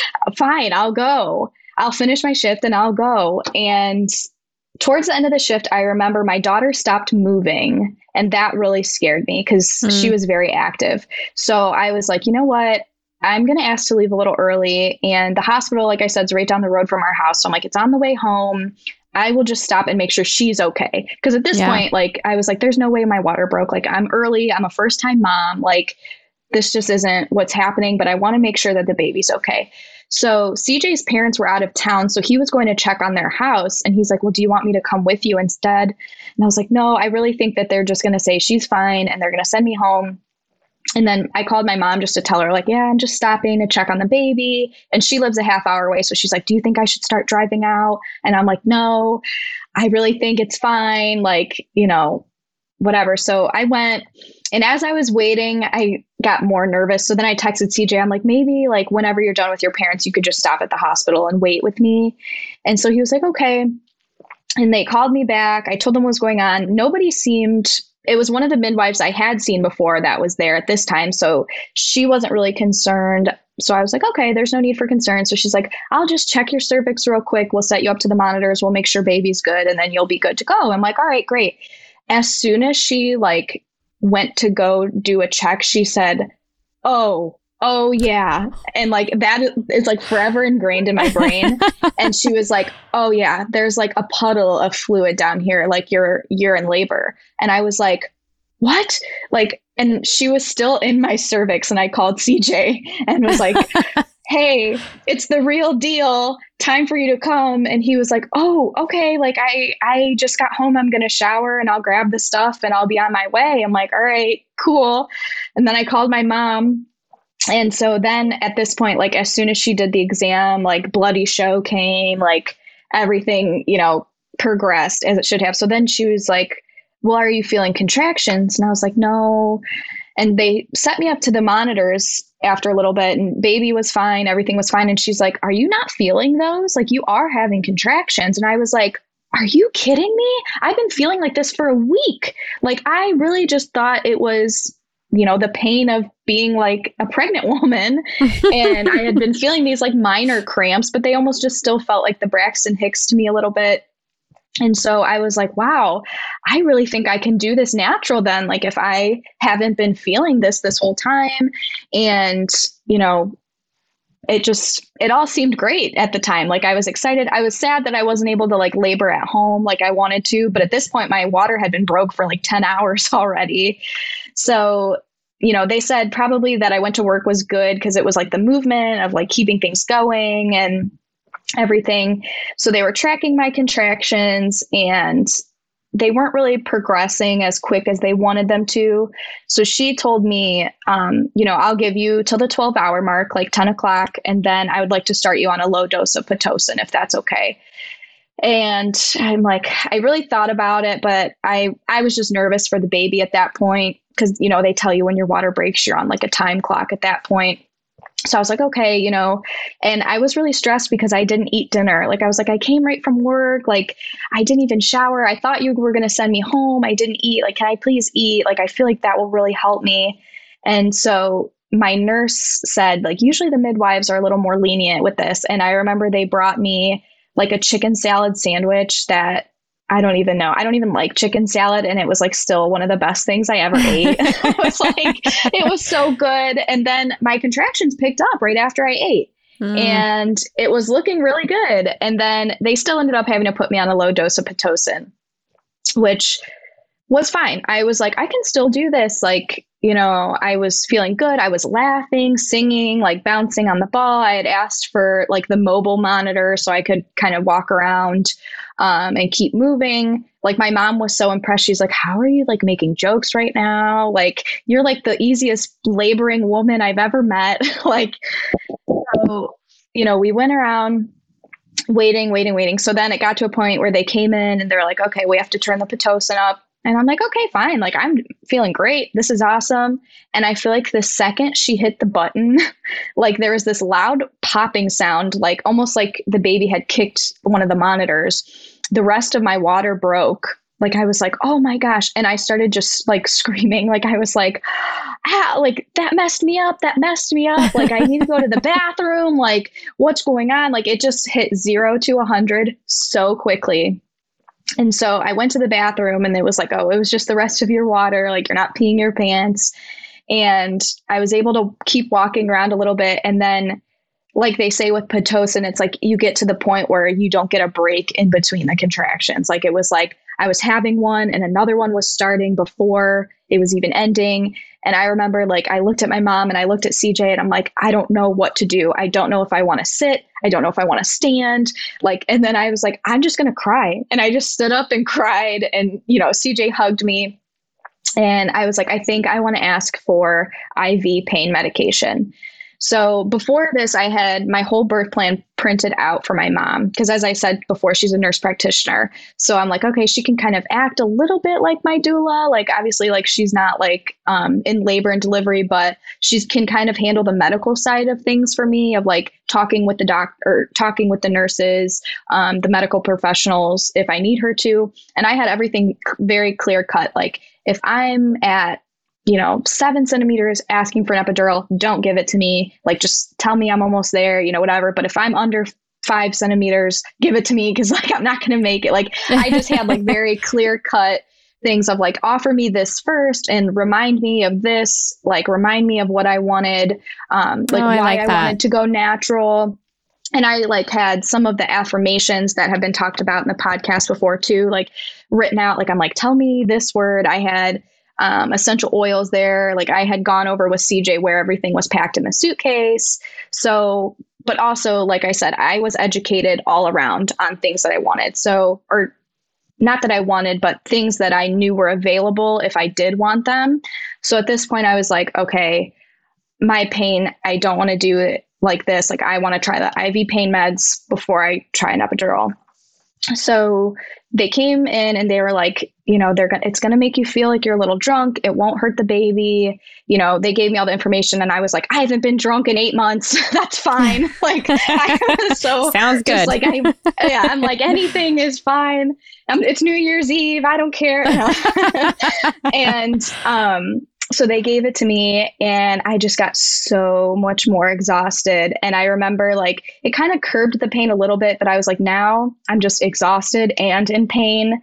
fine, I'll go. I'll finish my shift and I'll go. And towards the end of the shift, I remember my daughter stopped moving. And that really scared me because mm. she was very active. So I was like, you know what? I'm going to ask to leave a little early. And the hospital, like I said, is right down the road from our house. So I'm like, it's on the way home. I will just stop and make sure she's okay. Because at this yeah. point, like, I was like, there's no way my water broke. Like, I'm early. I'm a first time mom. Like, this just isn't what's happening. But I want to make sure that the baby's okay. So C J's parents were out of town. So he was going to check on their house. And he's like, well, do you want me to come with you instead? And I was like, no, I really think that they're just going to say she's fine. And they're going to send me home. And then I called my mom just to tell her, like, yeah, I'm just stopping to check on the baby. And she lives a half hour away. So she's like, do you think I should start driving out? And I'm like, no, I really think it's fine. Like, you know, whatever. So I went, and as I was waiting, I got more nervous. So then I texted C J. I'm like, maybe like whenever you're done with your parents, you could just stop at the hospital and wait with me. And so he was like, okay. And they called me back. I told them what was going on. Nobody seemed... It was one of the midwives I had seen before that was there at this time. So she wasn't really concerned. So I was like, okay, there's no need for concern. So she's like, I'll just check your cervix real quick. We'll set you up to the monitors. We'll make sure baby's good. And then you'll be good to go. I'm like, all right, great. As soon as she like went to go do a check, she said, oh, oh yeah. And like, that is like forever ingrained in my brain. And she was like, oh yeah, there's like a puddle of fluid down here. Like you're, you're in labor. And I was like, what? Like, and she was still in my cervix. And I called C J and was like, hey, it's the real deal. Time for you to come. And he was like, oh, okay. Like I, I just got home. I'm going to shower and I'll grab the stuff and I'll be on my way. I'm like, all right, cool. And then I called my mom. And so then at this point, like as soon as she did the exam, like bloody show came, like everything, you know, progressed as it should have. So then she was like, well, are you feeling contractions? And I was like, no. And they set me up to the monitors after a little bit and baby was fine. Everything was fine. And she's like, are you not feeling those? Like you are having contractions. And I was like, are you kidding me? I've been feeling like this for a week. Like I really just thought it was, you know, the pain of being like a pregnant woman. And I had been feeling these like minor cramps, but they almost just still felt like the Braxton Hicks to me a little bit. And so I was like, wow, I really think I can do this natural then. Like if I haven't been feeling this this whole time. And, you know, it just, it all seemed great at the time. Like I was excited. I was sad that I wasn't able to like labor at home like I wanted to. But at this point, my water had been broke for like ten hours already. So, you know, they said probably that I went to work was good because it was like the movement of like keeping things going and everything. So they were tracking my contractions and they weren't really progressing as quick as they wanted them to. So she told me, um, you know, I'll give you till the twelve hour mark, like ten o'clock. And then I would like to start you on a low dose of Pitocin, if that's okay. And I'm like, I really thought about it, but I, I was just nervous for the baby at that point. Cause you know, they tell you when your water breaks, you're on like a time clock at that point. So I was like, okay, you know, and I was really stressed because I didn't eat dinner. Like I was like, I came right from work. Like I didn't even shower. I thought you were going to send me home. I didn't eat. Like, can I please eat? Like, I feel like that will really help me. And so my nurse said, like, usually the midwives are a little more lenient with this. And I remember they brought me like a chicken salad sandwich that I don't even know. I don't even like chicken salad. And it was like still one of the best things I ever ate. It was like, it was so good. And then my contractions picked up right after I ate mm. and it was looking really good. And then they still ended up having to put me on a low dose of Pitocin, which was fine. I was like, I can still do this. Like, you know, I was feeling good. I was laughing, singing, like bouncing on the ball. I had asked for like the mobile monitor so I could kind of walk around um, and keep moving. Like my mom was so impressed. She's like, how are you like making jokes right now? Like you're like the easiest laboring woman I've ever met. Like, so, you know, we went around waiting, waiting, waiting. So then it got to a point where they came in and they're like, okay, we have to turn the Pitocin up. And I'm like, okay, fine. Like, I'm feeling great. This is awesome. And I feel like the second she hit the button, like there was this loud popping sound, like almost like the baby had kicked one of the monitors. The rest of my water broke. Like, I was like, oh my gosh. And I started just like screaming. Like, I was like, ah, like that messed me up. That messed me up. Like, I need to go to the bathroom. Like, what's going on? Like, it just hit zero to a hundred so quickly. And so I went to the bathroom and it was like, oh, it was just the rest of your water. Like you're not peeing your pants. And I was able to keep walking around a little bit. And then like they say with Pitocin, it's like you get to the point where you don't get a break in between the contractions. Like it was like I was having one and another one was starting before it was even ending. And I remember like I looked at my mom and I looked at C J and I'm like, I don't know what to do. I don't know if I want to sit. I don't know if I want to stand. Like, and then I was like, I'm just going to cry. And I just stood up and cried. And, you know, C J hugged me. And I was like, I think I want to ask for I V pain medication. So before this, I had my whole birth plan printed out for my mom. Because as I said before, she's a nurse practitioner. So I'm like, okay, she can kind of act a little bit like my doula. Like, obviously, like she's not like um, in labor and delivery, but she can kind of handle the medical side of things for me, of like talking with the doc or talking with the nurses, um, the medical professionals, if I need her to. And I had everything very clear cut. Like if I'm at you know, seven centimeters asking for an epidural, don't give it to me. Like, just tell me I'm almost there, you know, whatever. But if I'm under five centimeters, give it to me. Cause like, I'm not going to make it. Like, I just had like very clear cut things of like, offer me this first and remind me of this, like remind me of what I wanted, um, like oh, I why like I that. wanted to go natural. And I like had some of the affirmations that have been talked about in the podcast before too, like written out, like, I'm like, tell me this word. I had Um, essential oils there. Like I had gone over with C J where everything was packed in the suitcase. So, but also, like I said, I was educated all around on things that I wanted. So, or not that I wanted, but things that I knew were available if I did want them. So at this point I was like, okay, my pain, I don't want to do it like this. Like I want to try the I V pain meds before I try an epidural. So they came in and they were like, you know, they're gonna, it's going to make you feel like you're a little drunk. It won't hurt the baby. You know, they gave me all the information and I was like, I haven't been drunk in eight months. That's fine. Like, I was so sounds good. Like, I, yeah, I'm like, anything is fine. Um, it's New Year's Eve. I don't care. You know? And, um, so they gave it to me and I just got so much more exhausted. And I remember like it kind of curbed the pain a little bit, but I was like, now I'm just exhausted and in pain.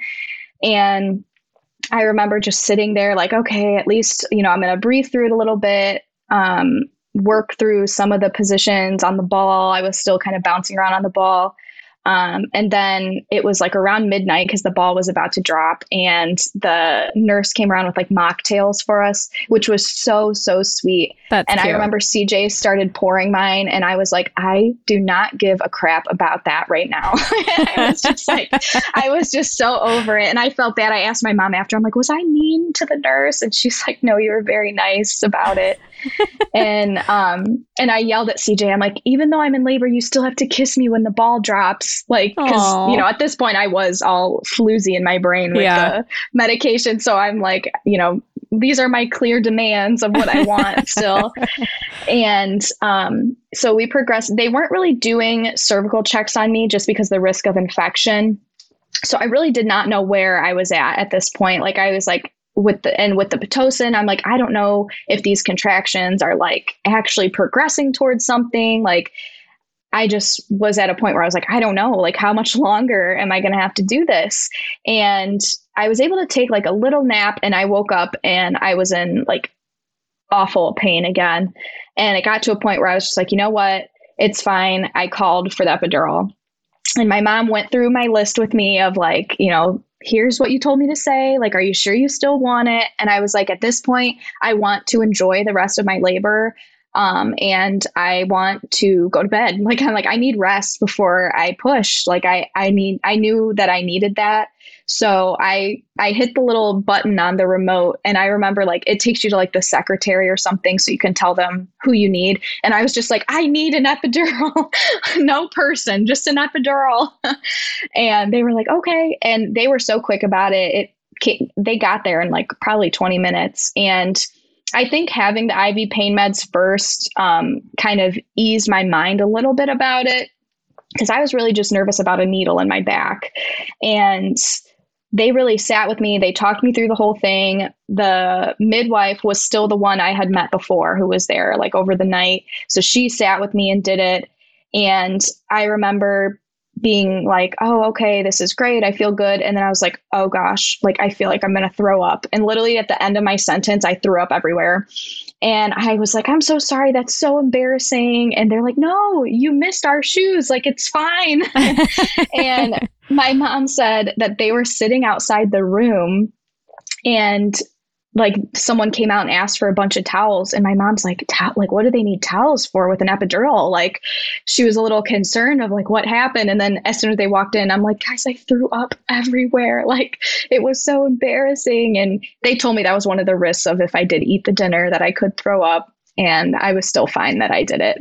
And I remember just sitting there like, okay, at least, you know, I'm going to breathe through it a little bit, um, work through some of the positions on the ball. I was still kind of bouncing around on the ball. Um, and then it was like around midnight because the ball was about to drop and the nurse came around with like mocktails for us, which was so, so sweet. That's and cute. I remember C J started pouring mine and I was like, I do not give a crap about that right now. I was just like, I was just so over it. And I felt bad. I asked my mom after, I'm like, was I mean to the nurse? And she's like, no, you were very nice about it. and, um, and I yelled at C J, I'm like, even though I'm in labor, you still have to kiss me when the ball drops. Like, cause you know, at this point I was all floozy in my brain with yeah. the medication. So I'm like, you know, these are my clear demands of what I want still. And, um, so we progressed. They weren't really doing cervical checks on me just because the risk of infection. So I really did not know where I was at at this point. Like I was like, with the, and with the Pitocin, I'm like, I don't know if these contractions are like actually progressing towards something. Like, I just was at a point where I was like, I don't know, like how much longer am I going to have to do this? And I was able to take like a little nap and I woke up and I was in like awful pain again. And it got to a point where I was just like, you know what? It's fine. I called for the epidural. And my mom went through my list with me of like, you know, here's what you told me to say. Like, are you sure you still want it? And I was like, at this point, I want to enjoy the rest of my labor. Um, and I want to go to bed. Like, I'm like, I need rest before I push. Like I, I need, I knew that I needed that. So I, I hit the little button on the remote and I remember like, it takes you to like the secretary or something so you can tell them who you need. And I was just like, I need an epidural, no person, just an epidural. And they were like, okay. And they were so quick about it. It came, they got there in like probably twenty minutes. And I think having the I V pain meds first um, kind of eased my mind a little bit about it because I was really just nervous about a needle in my back. And they really sat with me. They talked me through the whole thing. The midwife was still the one I had met before who was there like over the night. So she sat with me and did it. And I remember being like, oh, okay, this is great. I feel good. And then I was like, oh gosh, like, I feel like I'm going to throw up. And literally at the end of my sentence, I threw up everywhere. And I was like, I'm so sorry. That's so embarrassing. And they're like, no, you missed our shoes. Like, it's fine. And my mom said that they were sitting outside the room and like someone came out and asked for a bunch of towels. And my mom's like, Tow- like, what do they need towels for with an epidural? Like, she was a little concerned of like what happened. And then as soon as they walked in, I'm like, guys, I threw up everywhere. Like, it was so embarrassing. And they told me that was one of the risks of if I did eat the dinner that I could throw up. And I was still fine that I did it.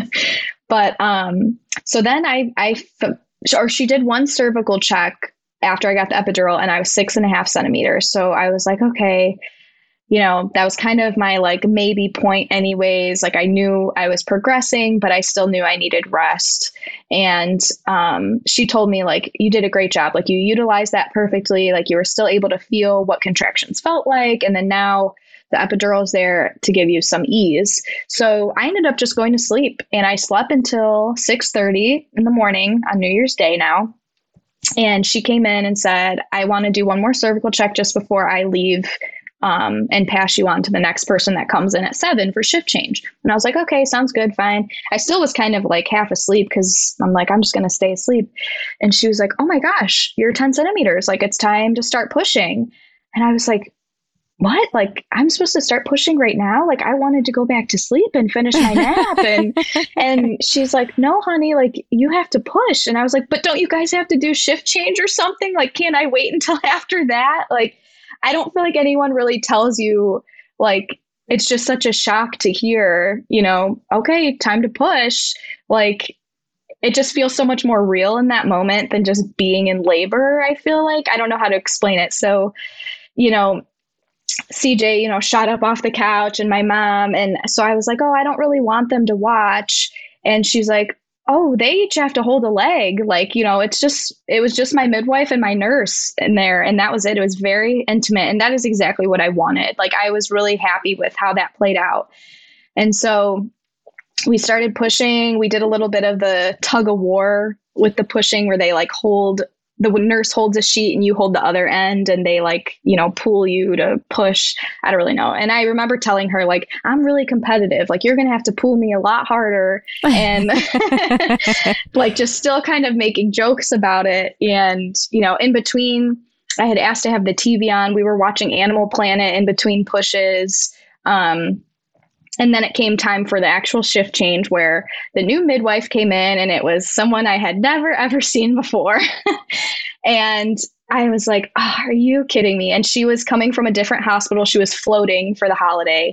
But, um, so then I, I, or she did one cervical check after I got the epidural and I was six and a half centimeters. So I was like, okay, you know, that was kind of my like maybe point anyways. Like I knew I was progressing, but I still knew I needed rest. And um, she told me like, you did a great job. Like you utilized that perfectly. Like you were still able to feel what contractions felt like. And then now the epidural is there to give you some ease. So I ended up just going to sleep and I slept until six thirty in the morning on New Year's Day now. And she came in and said, I want to do one more cervical check just before I leave um, and pass you on to the next person that comes in at seven for shift change. And I was like, okay, sounds good. Fine. I still was kind of like half asleep because I'm like, I'm just going to stay asleep. And she was like, oh my gosh, you're ten centimeters. Like it's time to start pushing. And I was like, what? Like I'm supposed to start pushing right now? Like I wanted to go back to sleep and finish my nap. And, and she's like, no, honey, like you have to push. And I was like, but don't you guys have to do shift change or something? Like, can't I wait until after that? Like, I don't feel like anyone really tells you, like, it's just such a shock to hear, you know, okay, time to push. Like, it just feels so much more real in that moment than just being in labor. I feel like, I don't know how to explain it. So, you know, C J, you know, shot up off the couch and my mom. And so I was like, oh, I don't really want them to watch. And she's like, oh, they each have to hold a leg. Like, you know, it's just, it was just my midwife and my nurse in there. And that was it. It was very intimate. And that is exactly what I wanted. Like, I was really happy with how that played out. And so we started pushing. We did a little bit of the tug of war with the pushing where they like hold, the nurse holds a sheet and you hold the other end and they like, you know, pull you to push. I don't really know. And I remember telling her like, I'm really competitive. Like, you're going to have to pull me a lot harder. And like, just still kind of making jokes about it. And, you know, in between, I had asked to have the T V on. We were watching Animal Planet in between pushes. Um, And then it came time for the actual shift change where the new midwife came in and it was someone I had never, ever seen before. And I was like, oh, are you kidding me? And she was coming from a different hospital. She was floating for the holiday.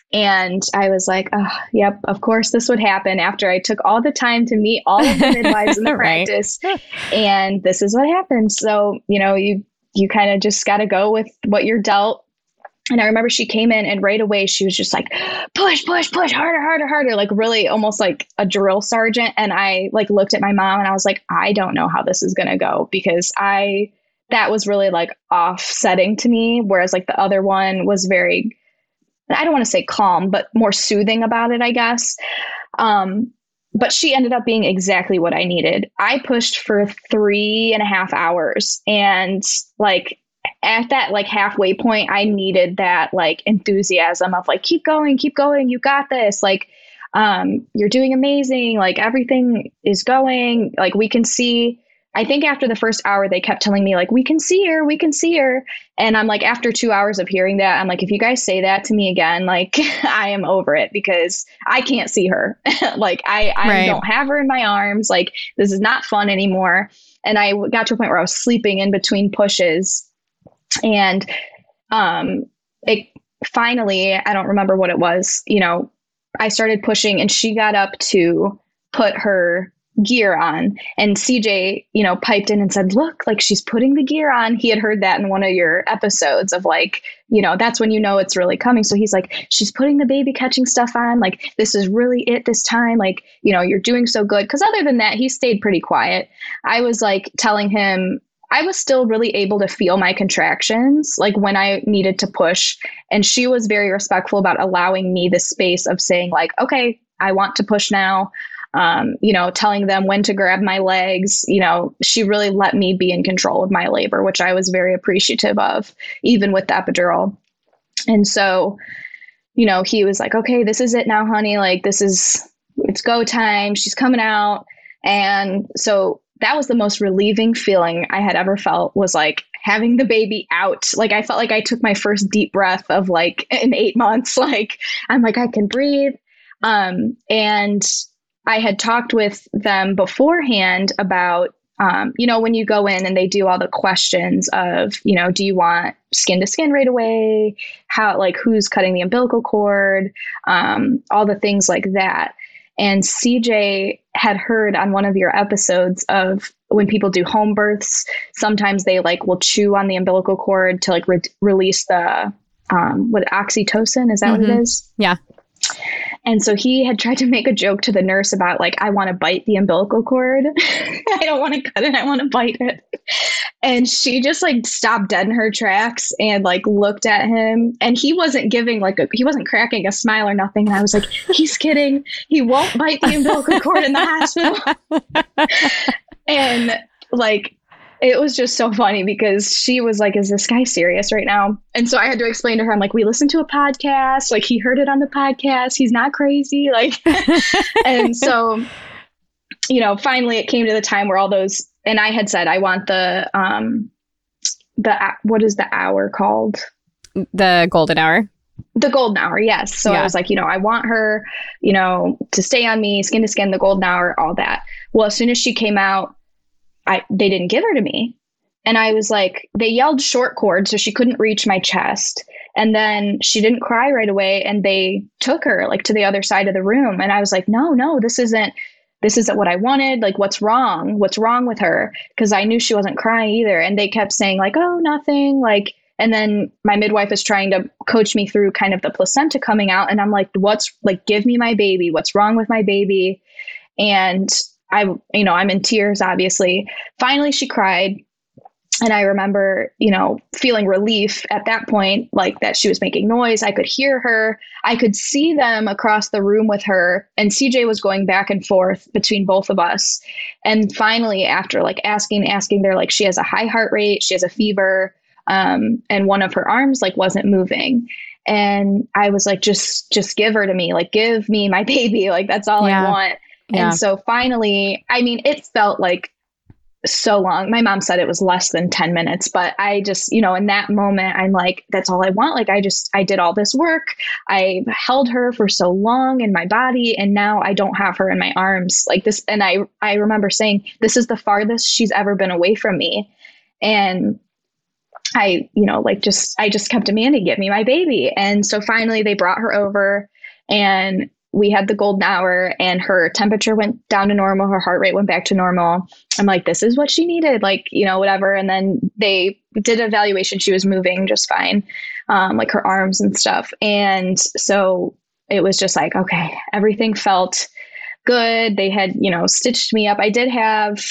And I was like, oh, yep, of course this would happen after I took all the time to meet all of the midwives in the Right. practice. And this is what happened. So, you know, you, you kind of just got to go with what you're dealt. And I remember she came in and right away she was just like, push, push, push, harder, harder, harder, like really almost like a drill sergeant. And I like looked at my mom and I was like, I don't know how this is going to go, because I, that was really like offsetting to me. Whereas like the other one was very, I don't want to say calm, but more soothing about it, I guess. Um, but she ended up being exactly what I needed. I pushed for three and a half hours and like, at that like halfway point, I needed that like enthusiasm of like, keep going, keep going. You got this. Like, um, you're doing amazing. Like, everything is going, like, we can see, I think after the first hour, they kept telling me like, we can see her, we can see her. And I'm like, after two hours of hearing that, I'm like, if you guys say that to me again, like I am over it, because I can't see her. Like I, I Right. don't have her in my arms. Like, this is not fun anymore. And I got to a point where I was sleeping in between pushes. And um, it finally, I don't remember what it was, you know, I started pushing and she got up to put her gear on, and C J, you know, piped in and said, look, like she's putting the gear on. He had heard that in one of your episodes of like, you know, that's when you know it's really coming. So he's like, she's putting the baby catching stuff on. Like, this is really it this time. Like, you know, you're doing so good. Because other than that, he stayed pretty quiet. I was like telling him, I was still really able to feel my contractions, like when I needed to push. And she was very respectful about allowing me the space of saying like, okay, I want to push now. Um, you know, telling them when to grab my legs. You know, she really let me be in control of my labor, which I was very appreciative of, even with the epidural. And so, you know, he was like, okay, this is it now, honey. Like, this is, it's go time. She's coming out. And so that was the most relieving feeling I had ever felt, was like having the baby out. Like, I felt like I took my first deep breath of like in eight months. Like, I'm like, I can breathe. Um, and I had talked with them beforehand about, um, you know, when you go in and they do all the questions of, you know, do you want skin to skin right away? How, like, who's cutting the umbilical cord? Um, all the things like that. And C J had heard on one of your episodes of when people do home births, sometimes they like will chew on the umbilical cord to like re- release the, um, what, oxytocin? Is that mm-hmm. what it is? Yeah. And so he had tried to make a joke to the nurse about like, I want to bite the umbilical cord. I don't want to cut it. I want to bite it. And she just like stopped dead in her tracks and like looked at him, and he wasn't giving like a, he wasn't cracking a smile or nothing. And I was like, he's kidding. He won't bite the umbilical cord in the hospital. And like, it was just so funny because she was like, is this guy serious right now? And so I had to explain to her, I'm like, we listened to a podcast. Like, he heard it on the podcast. He's not crazy. Like, and so, you know, finally it came to the time where all those, and I had said, I want the, um, the, what is the hour called? The golden hour. The golden hour. Yes. So yeah. I was like, you know, I want her, you know, to stay on me, skin to skin, the golden hour, all that. Well, as soon as she came out, I, they didn't give her to me. And I was like, they yelled short cord, so she couldn't reach my chest. And then she didn't cry right away. And they took her like to the other side of the room. And I was like, no, no, this isn't, this isn't what I wanted. Like, what's wrong? What's wrong with her? Because I knew she wasn't crying either. And they kept saying like, oh, nothing. Like, and then my midwife is trying to coach me through kind of the placenta coming out. And I'm like, what's like, give me my baby. What's wrong with my baby? And I, you know, I'm in tears, obviously. Finally, she cried. And I remember, you know, feeling relief at that point, like that she was making noise. I could hear her. I could see them across the room with her. And C J was going back and forth between both of us. And finally, after like asking, asking, they're like, she has a high heart rate. She has a fever. Um, and one of her arms like wasn't moving. And I was like, just, just give her to me. Like, give me my baby. Like, that's all Yeah. I want. Yeah. And so finally, I mean, it felt like so long. My mom said it was less than ten minutes, but I just, you know, in that moment, I'm like, that's all I want. Like, I just, I did all this work. I held her for so long in my body, and now I don't have her in my arms like this. And I, I remember saying, this is the farthest she's ever been away from me. And I, you know, like just, I just kept demanding, give me my baby. And so finally they brought her over, and we had the golden hour, and her temperature went down to normal. Her heart rate went back to normal. I'm like, this is what she needed, like, you know, whatever. And then they did an evaluation. She was moving just fine, um, like her arms and stuff. And so it was just like, okay, everything felt good. They had, you know, stitched me up. I did have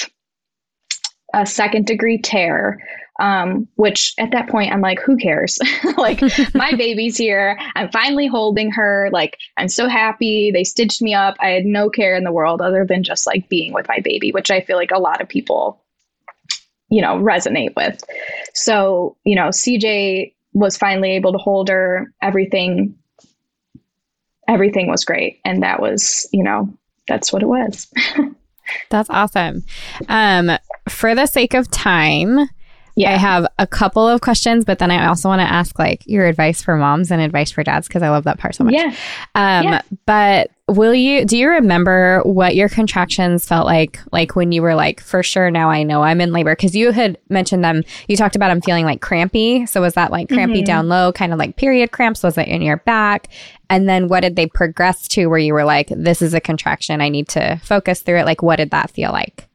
a second degree tear, um, which at that point I'm like, who cares? Like, my baby's here. I'm finally holding her. Like, I'm so happy. They stitched me up. I had no care in the world other than just like being with my baby, which I feel like a lot of people, you know, resonate with. So, you know, C J was finally able to hold her. Everything, everything was great. And that was, you know, that's what it was. That's awesome. Um, for the sake of time, yeah. I have a couple of questions, but then I also want to ask like your advice for moms and advice for dads, because I love that part so much. Yeah. Um, yeah. But will you, do you remember what your contractions felt like, like when you were like, for sure, now I know I'm in labor? Because you had mentioned them, you talked about them feeling like crampy. So was that like crampy mm-hmm. down low, kind of like period cramps? Was it in your back? And then what did they progress to where you were like, this is a contraction, I need to focus through it? Like, what did that feel like?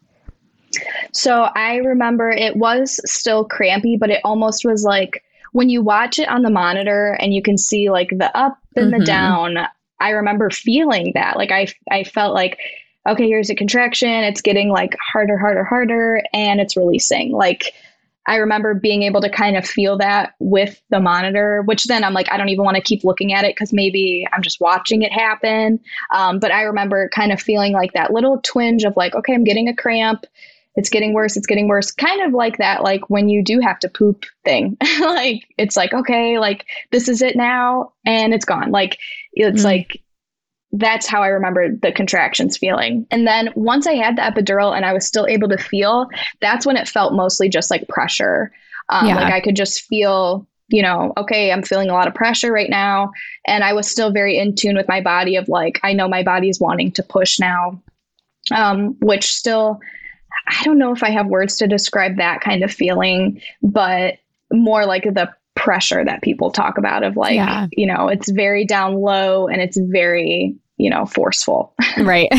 So I remember it was still crampy, but it almost was like when you watch it on the monitor and you can see like the up and mm-hmm. the down, I remember feeling that. Like I, I felt like, okay, here's a contraction. It's getting like harder, harder, harder, and it's releasing. Like, I remember being able to kind of feel that with the monitor, which then I'm like, I don't even want to keep looking at it because maybe I'm just watching it happen. Um, but I remember kind of feeling like that little twinge of like, okay, I'm getting a cramp. It's getting worse. It's getting worse. Kind of like that, like when you do have to poop thing, like, it's like, okay, like this is it now. And it's gone. Like, it's mm. like, that's how I remember the contractions feeling. And then once I had the epidural and I was still able to feel, that's when it felt mostly just like pressure. Um, yeah. Like I could just feel, you know, okay, I'm feeling a lot of pressure right now. And I was still very in tune with my body of like, I know my body is wanting to push now, um, which still, I don't know if I have words to describe that kind of feeling, but more like the pressure that people talk about of like, yeah. you know, it's very down low and it's very, you know, forceful. Right.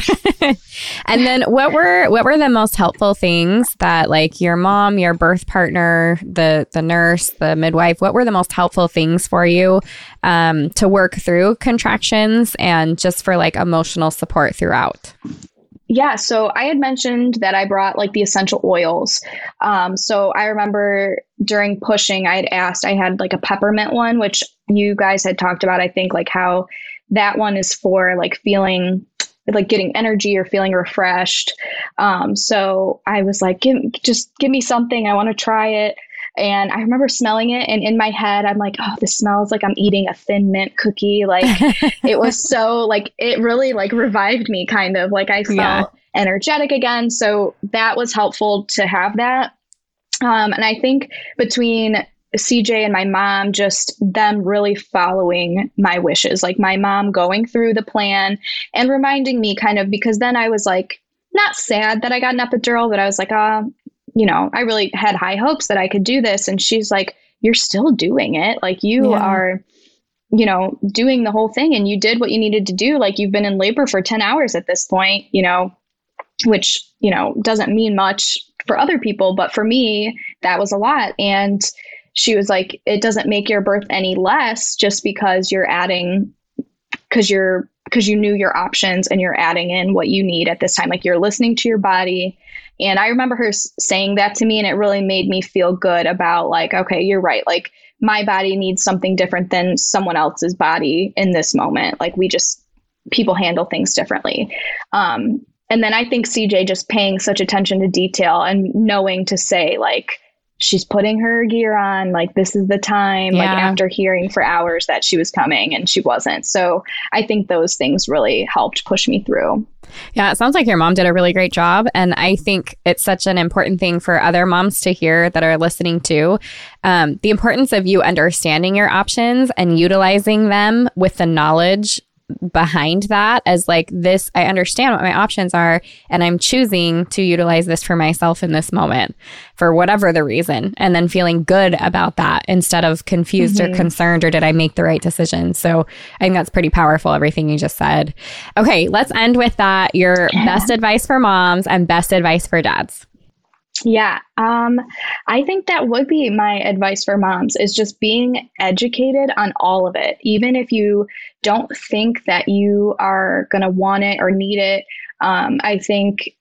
And then what were, what were the most helpful things that like your mom, your birth partner, the, the nurse, the midwife, what were the most helpful things for you um, to work through contractions and just for like emotional support throughout? Yeah. So I had mentioned that I brought like the essential oils. Um, so I remember during pushing, I had asked, I had like a peppermint one, which you guys had talked about, I think, like how that one is for like feeling like getting energy or feeling refreshed. Um, so I was like, give, just give me something. I want to try it. And I remember smelling it, and in my head, I'm like, oh, this smells like I'm eating a Thin Mint cookie. Like it was so like, it really like revived me kind of like I felt yeah. energetic again. So that was helpful to have that. Um, and I think between C J and my mom, just them really following my wishes, like my mom going through the plan and reminding me kind of, because then I was like, not sad that I got an epidural, but I was like, ah, uh, you know, I really had high hopes that I could do this. And she's like, you're still doing it. Like you yeah. are, you know, doing the whole thing, and you did what you needed to do. Like you've been in labor for ten hours at this point, you know, which, you know, doesn't mean much for other people, but for me, that was a lot. And she was like, it doesn't make your birth any less just because you're adding, because you're because you knew your options and you're adding in what you need at this time. Like you're listening to your body. And I remember her saying that to me, and it really made me feel good about like, okay, you're right. Like my body needs something different than someone else's body in this moment. Like we just, people handle things differently. Um, and then I think C J just paying such attention to detail and knowing to say like, she's putting her gear on, like this is the time, yeah. like after hearing for hours that she was coming and she wasn't. So I think those things really helped push me through. Yeah, it sounds like your mom did a really great job. And I think it's such an important thing for other moms to hear that are listening to. Um, the importance of you understanding your options and utilizing them with the knowledge behind that as like this, I understand what my options are and I'm choosing to utilize this for myself in this moment for whatever the reason, and then feeling good about that instead of confused mm-hmm. or concerned or did I make the right decision. So I think that's pretty powerful, everything you just said. Okay, let's end with that. Your yeah. best advice for moms and best advice for dads. Yeah, um, I think that would be my advice for moms is just being educated on all of it. Even if you don't think that you are going to want it or need it, um, I think,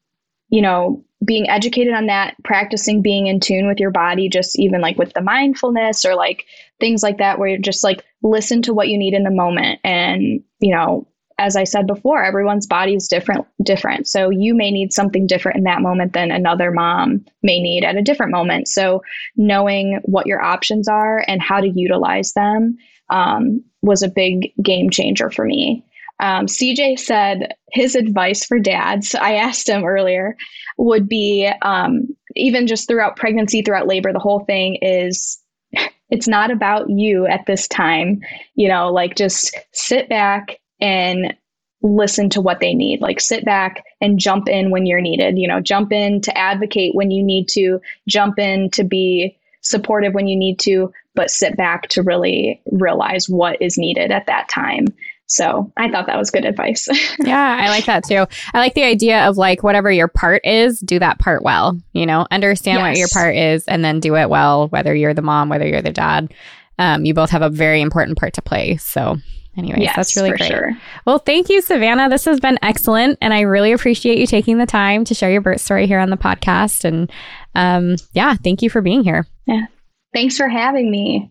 you know, being educated on that, practicing being in tune with your body, just even like with the mindfulness or like things like that, where you're just like, listen to what you need in the moment. And, you know, as I said before, everyone's body is different, different. So you may need something different in that moment than another mom may need at a different moment. So knowing what your options are and how to utilize them um, was a big game changer for me. Um, C J said his advice for dads, I asked him earlier, would be um, even just throughout pregnancy, throughout labor, the whole thing is it's not about you at this time, you know, like just sit back and listen to what they need. Like sit back and jump in when you're needed, you know, jump in to advocate when you need to, jump in to be supportive when you need to, but sit back to really realize what is needed at that time. So I thought that was good advice. Yeah, I like that too. I like the idea of like whatever your part is, do that part well, you know, understand yes. what your part is and then do it well, whether you're the mom, whether you're the dad. Um, you both have a very important part to play. So anyways, yes, that's really great. Sure. Well, thank you, Savannah. This has been excellent. And I really appreciate you taking the time to share your birth story here on the podcast. And um, yeah, thank you for being here. Yeah. Thanks for having me.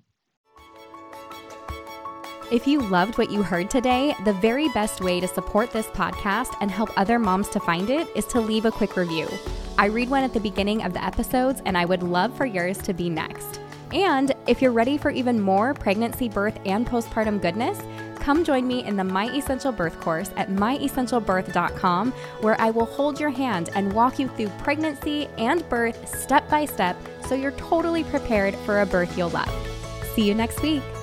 If you loved what you heard today, the very best way to support this podcast and help other moms to find it is to leave a quick review. I read one at the beginning of the episodes, and I would love for yours to be next. And if you're ready for even more pregnancy, birth, and postpartum goodness, come join me in the My Essential Birth course at my essential birth dot com, where I will hold your hand and walk you through pregnancy and birth step by step so you're totally prepared for a birth you'll love. See you next week.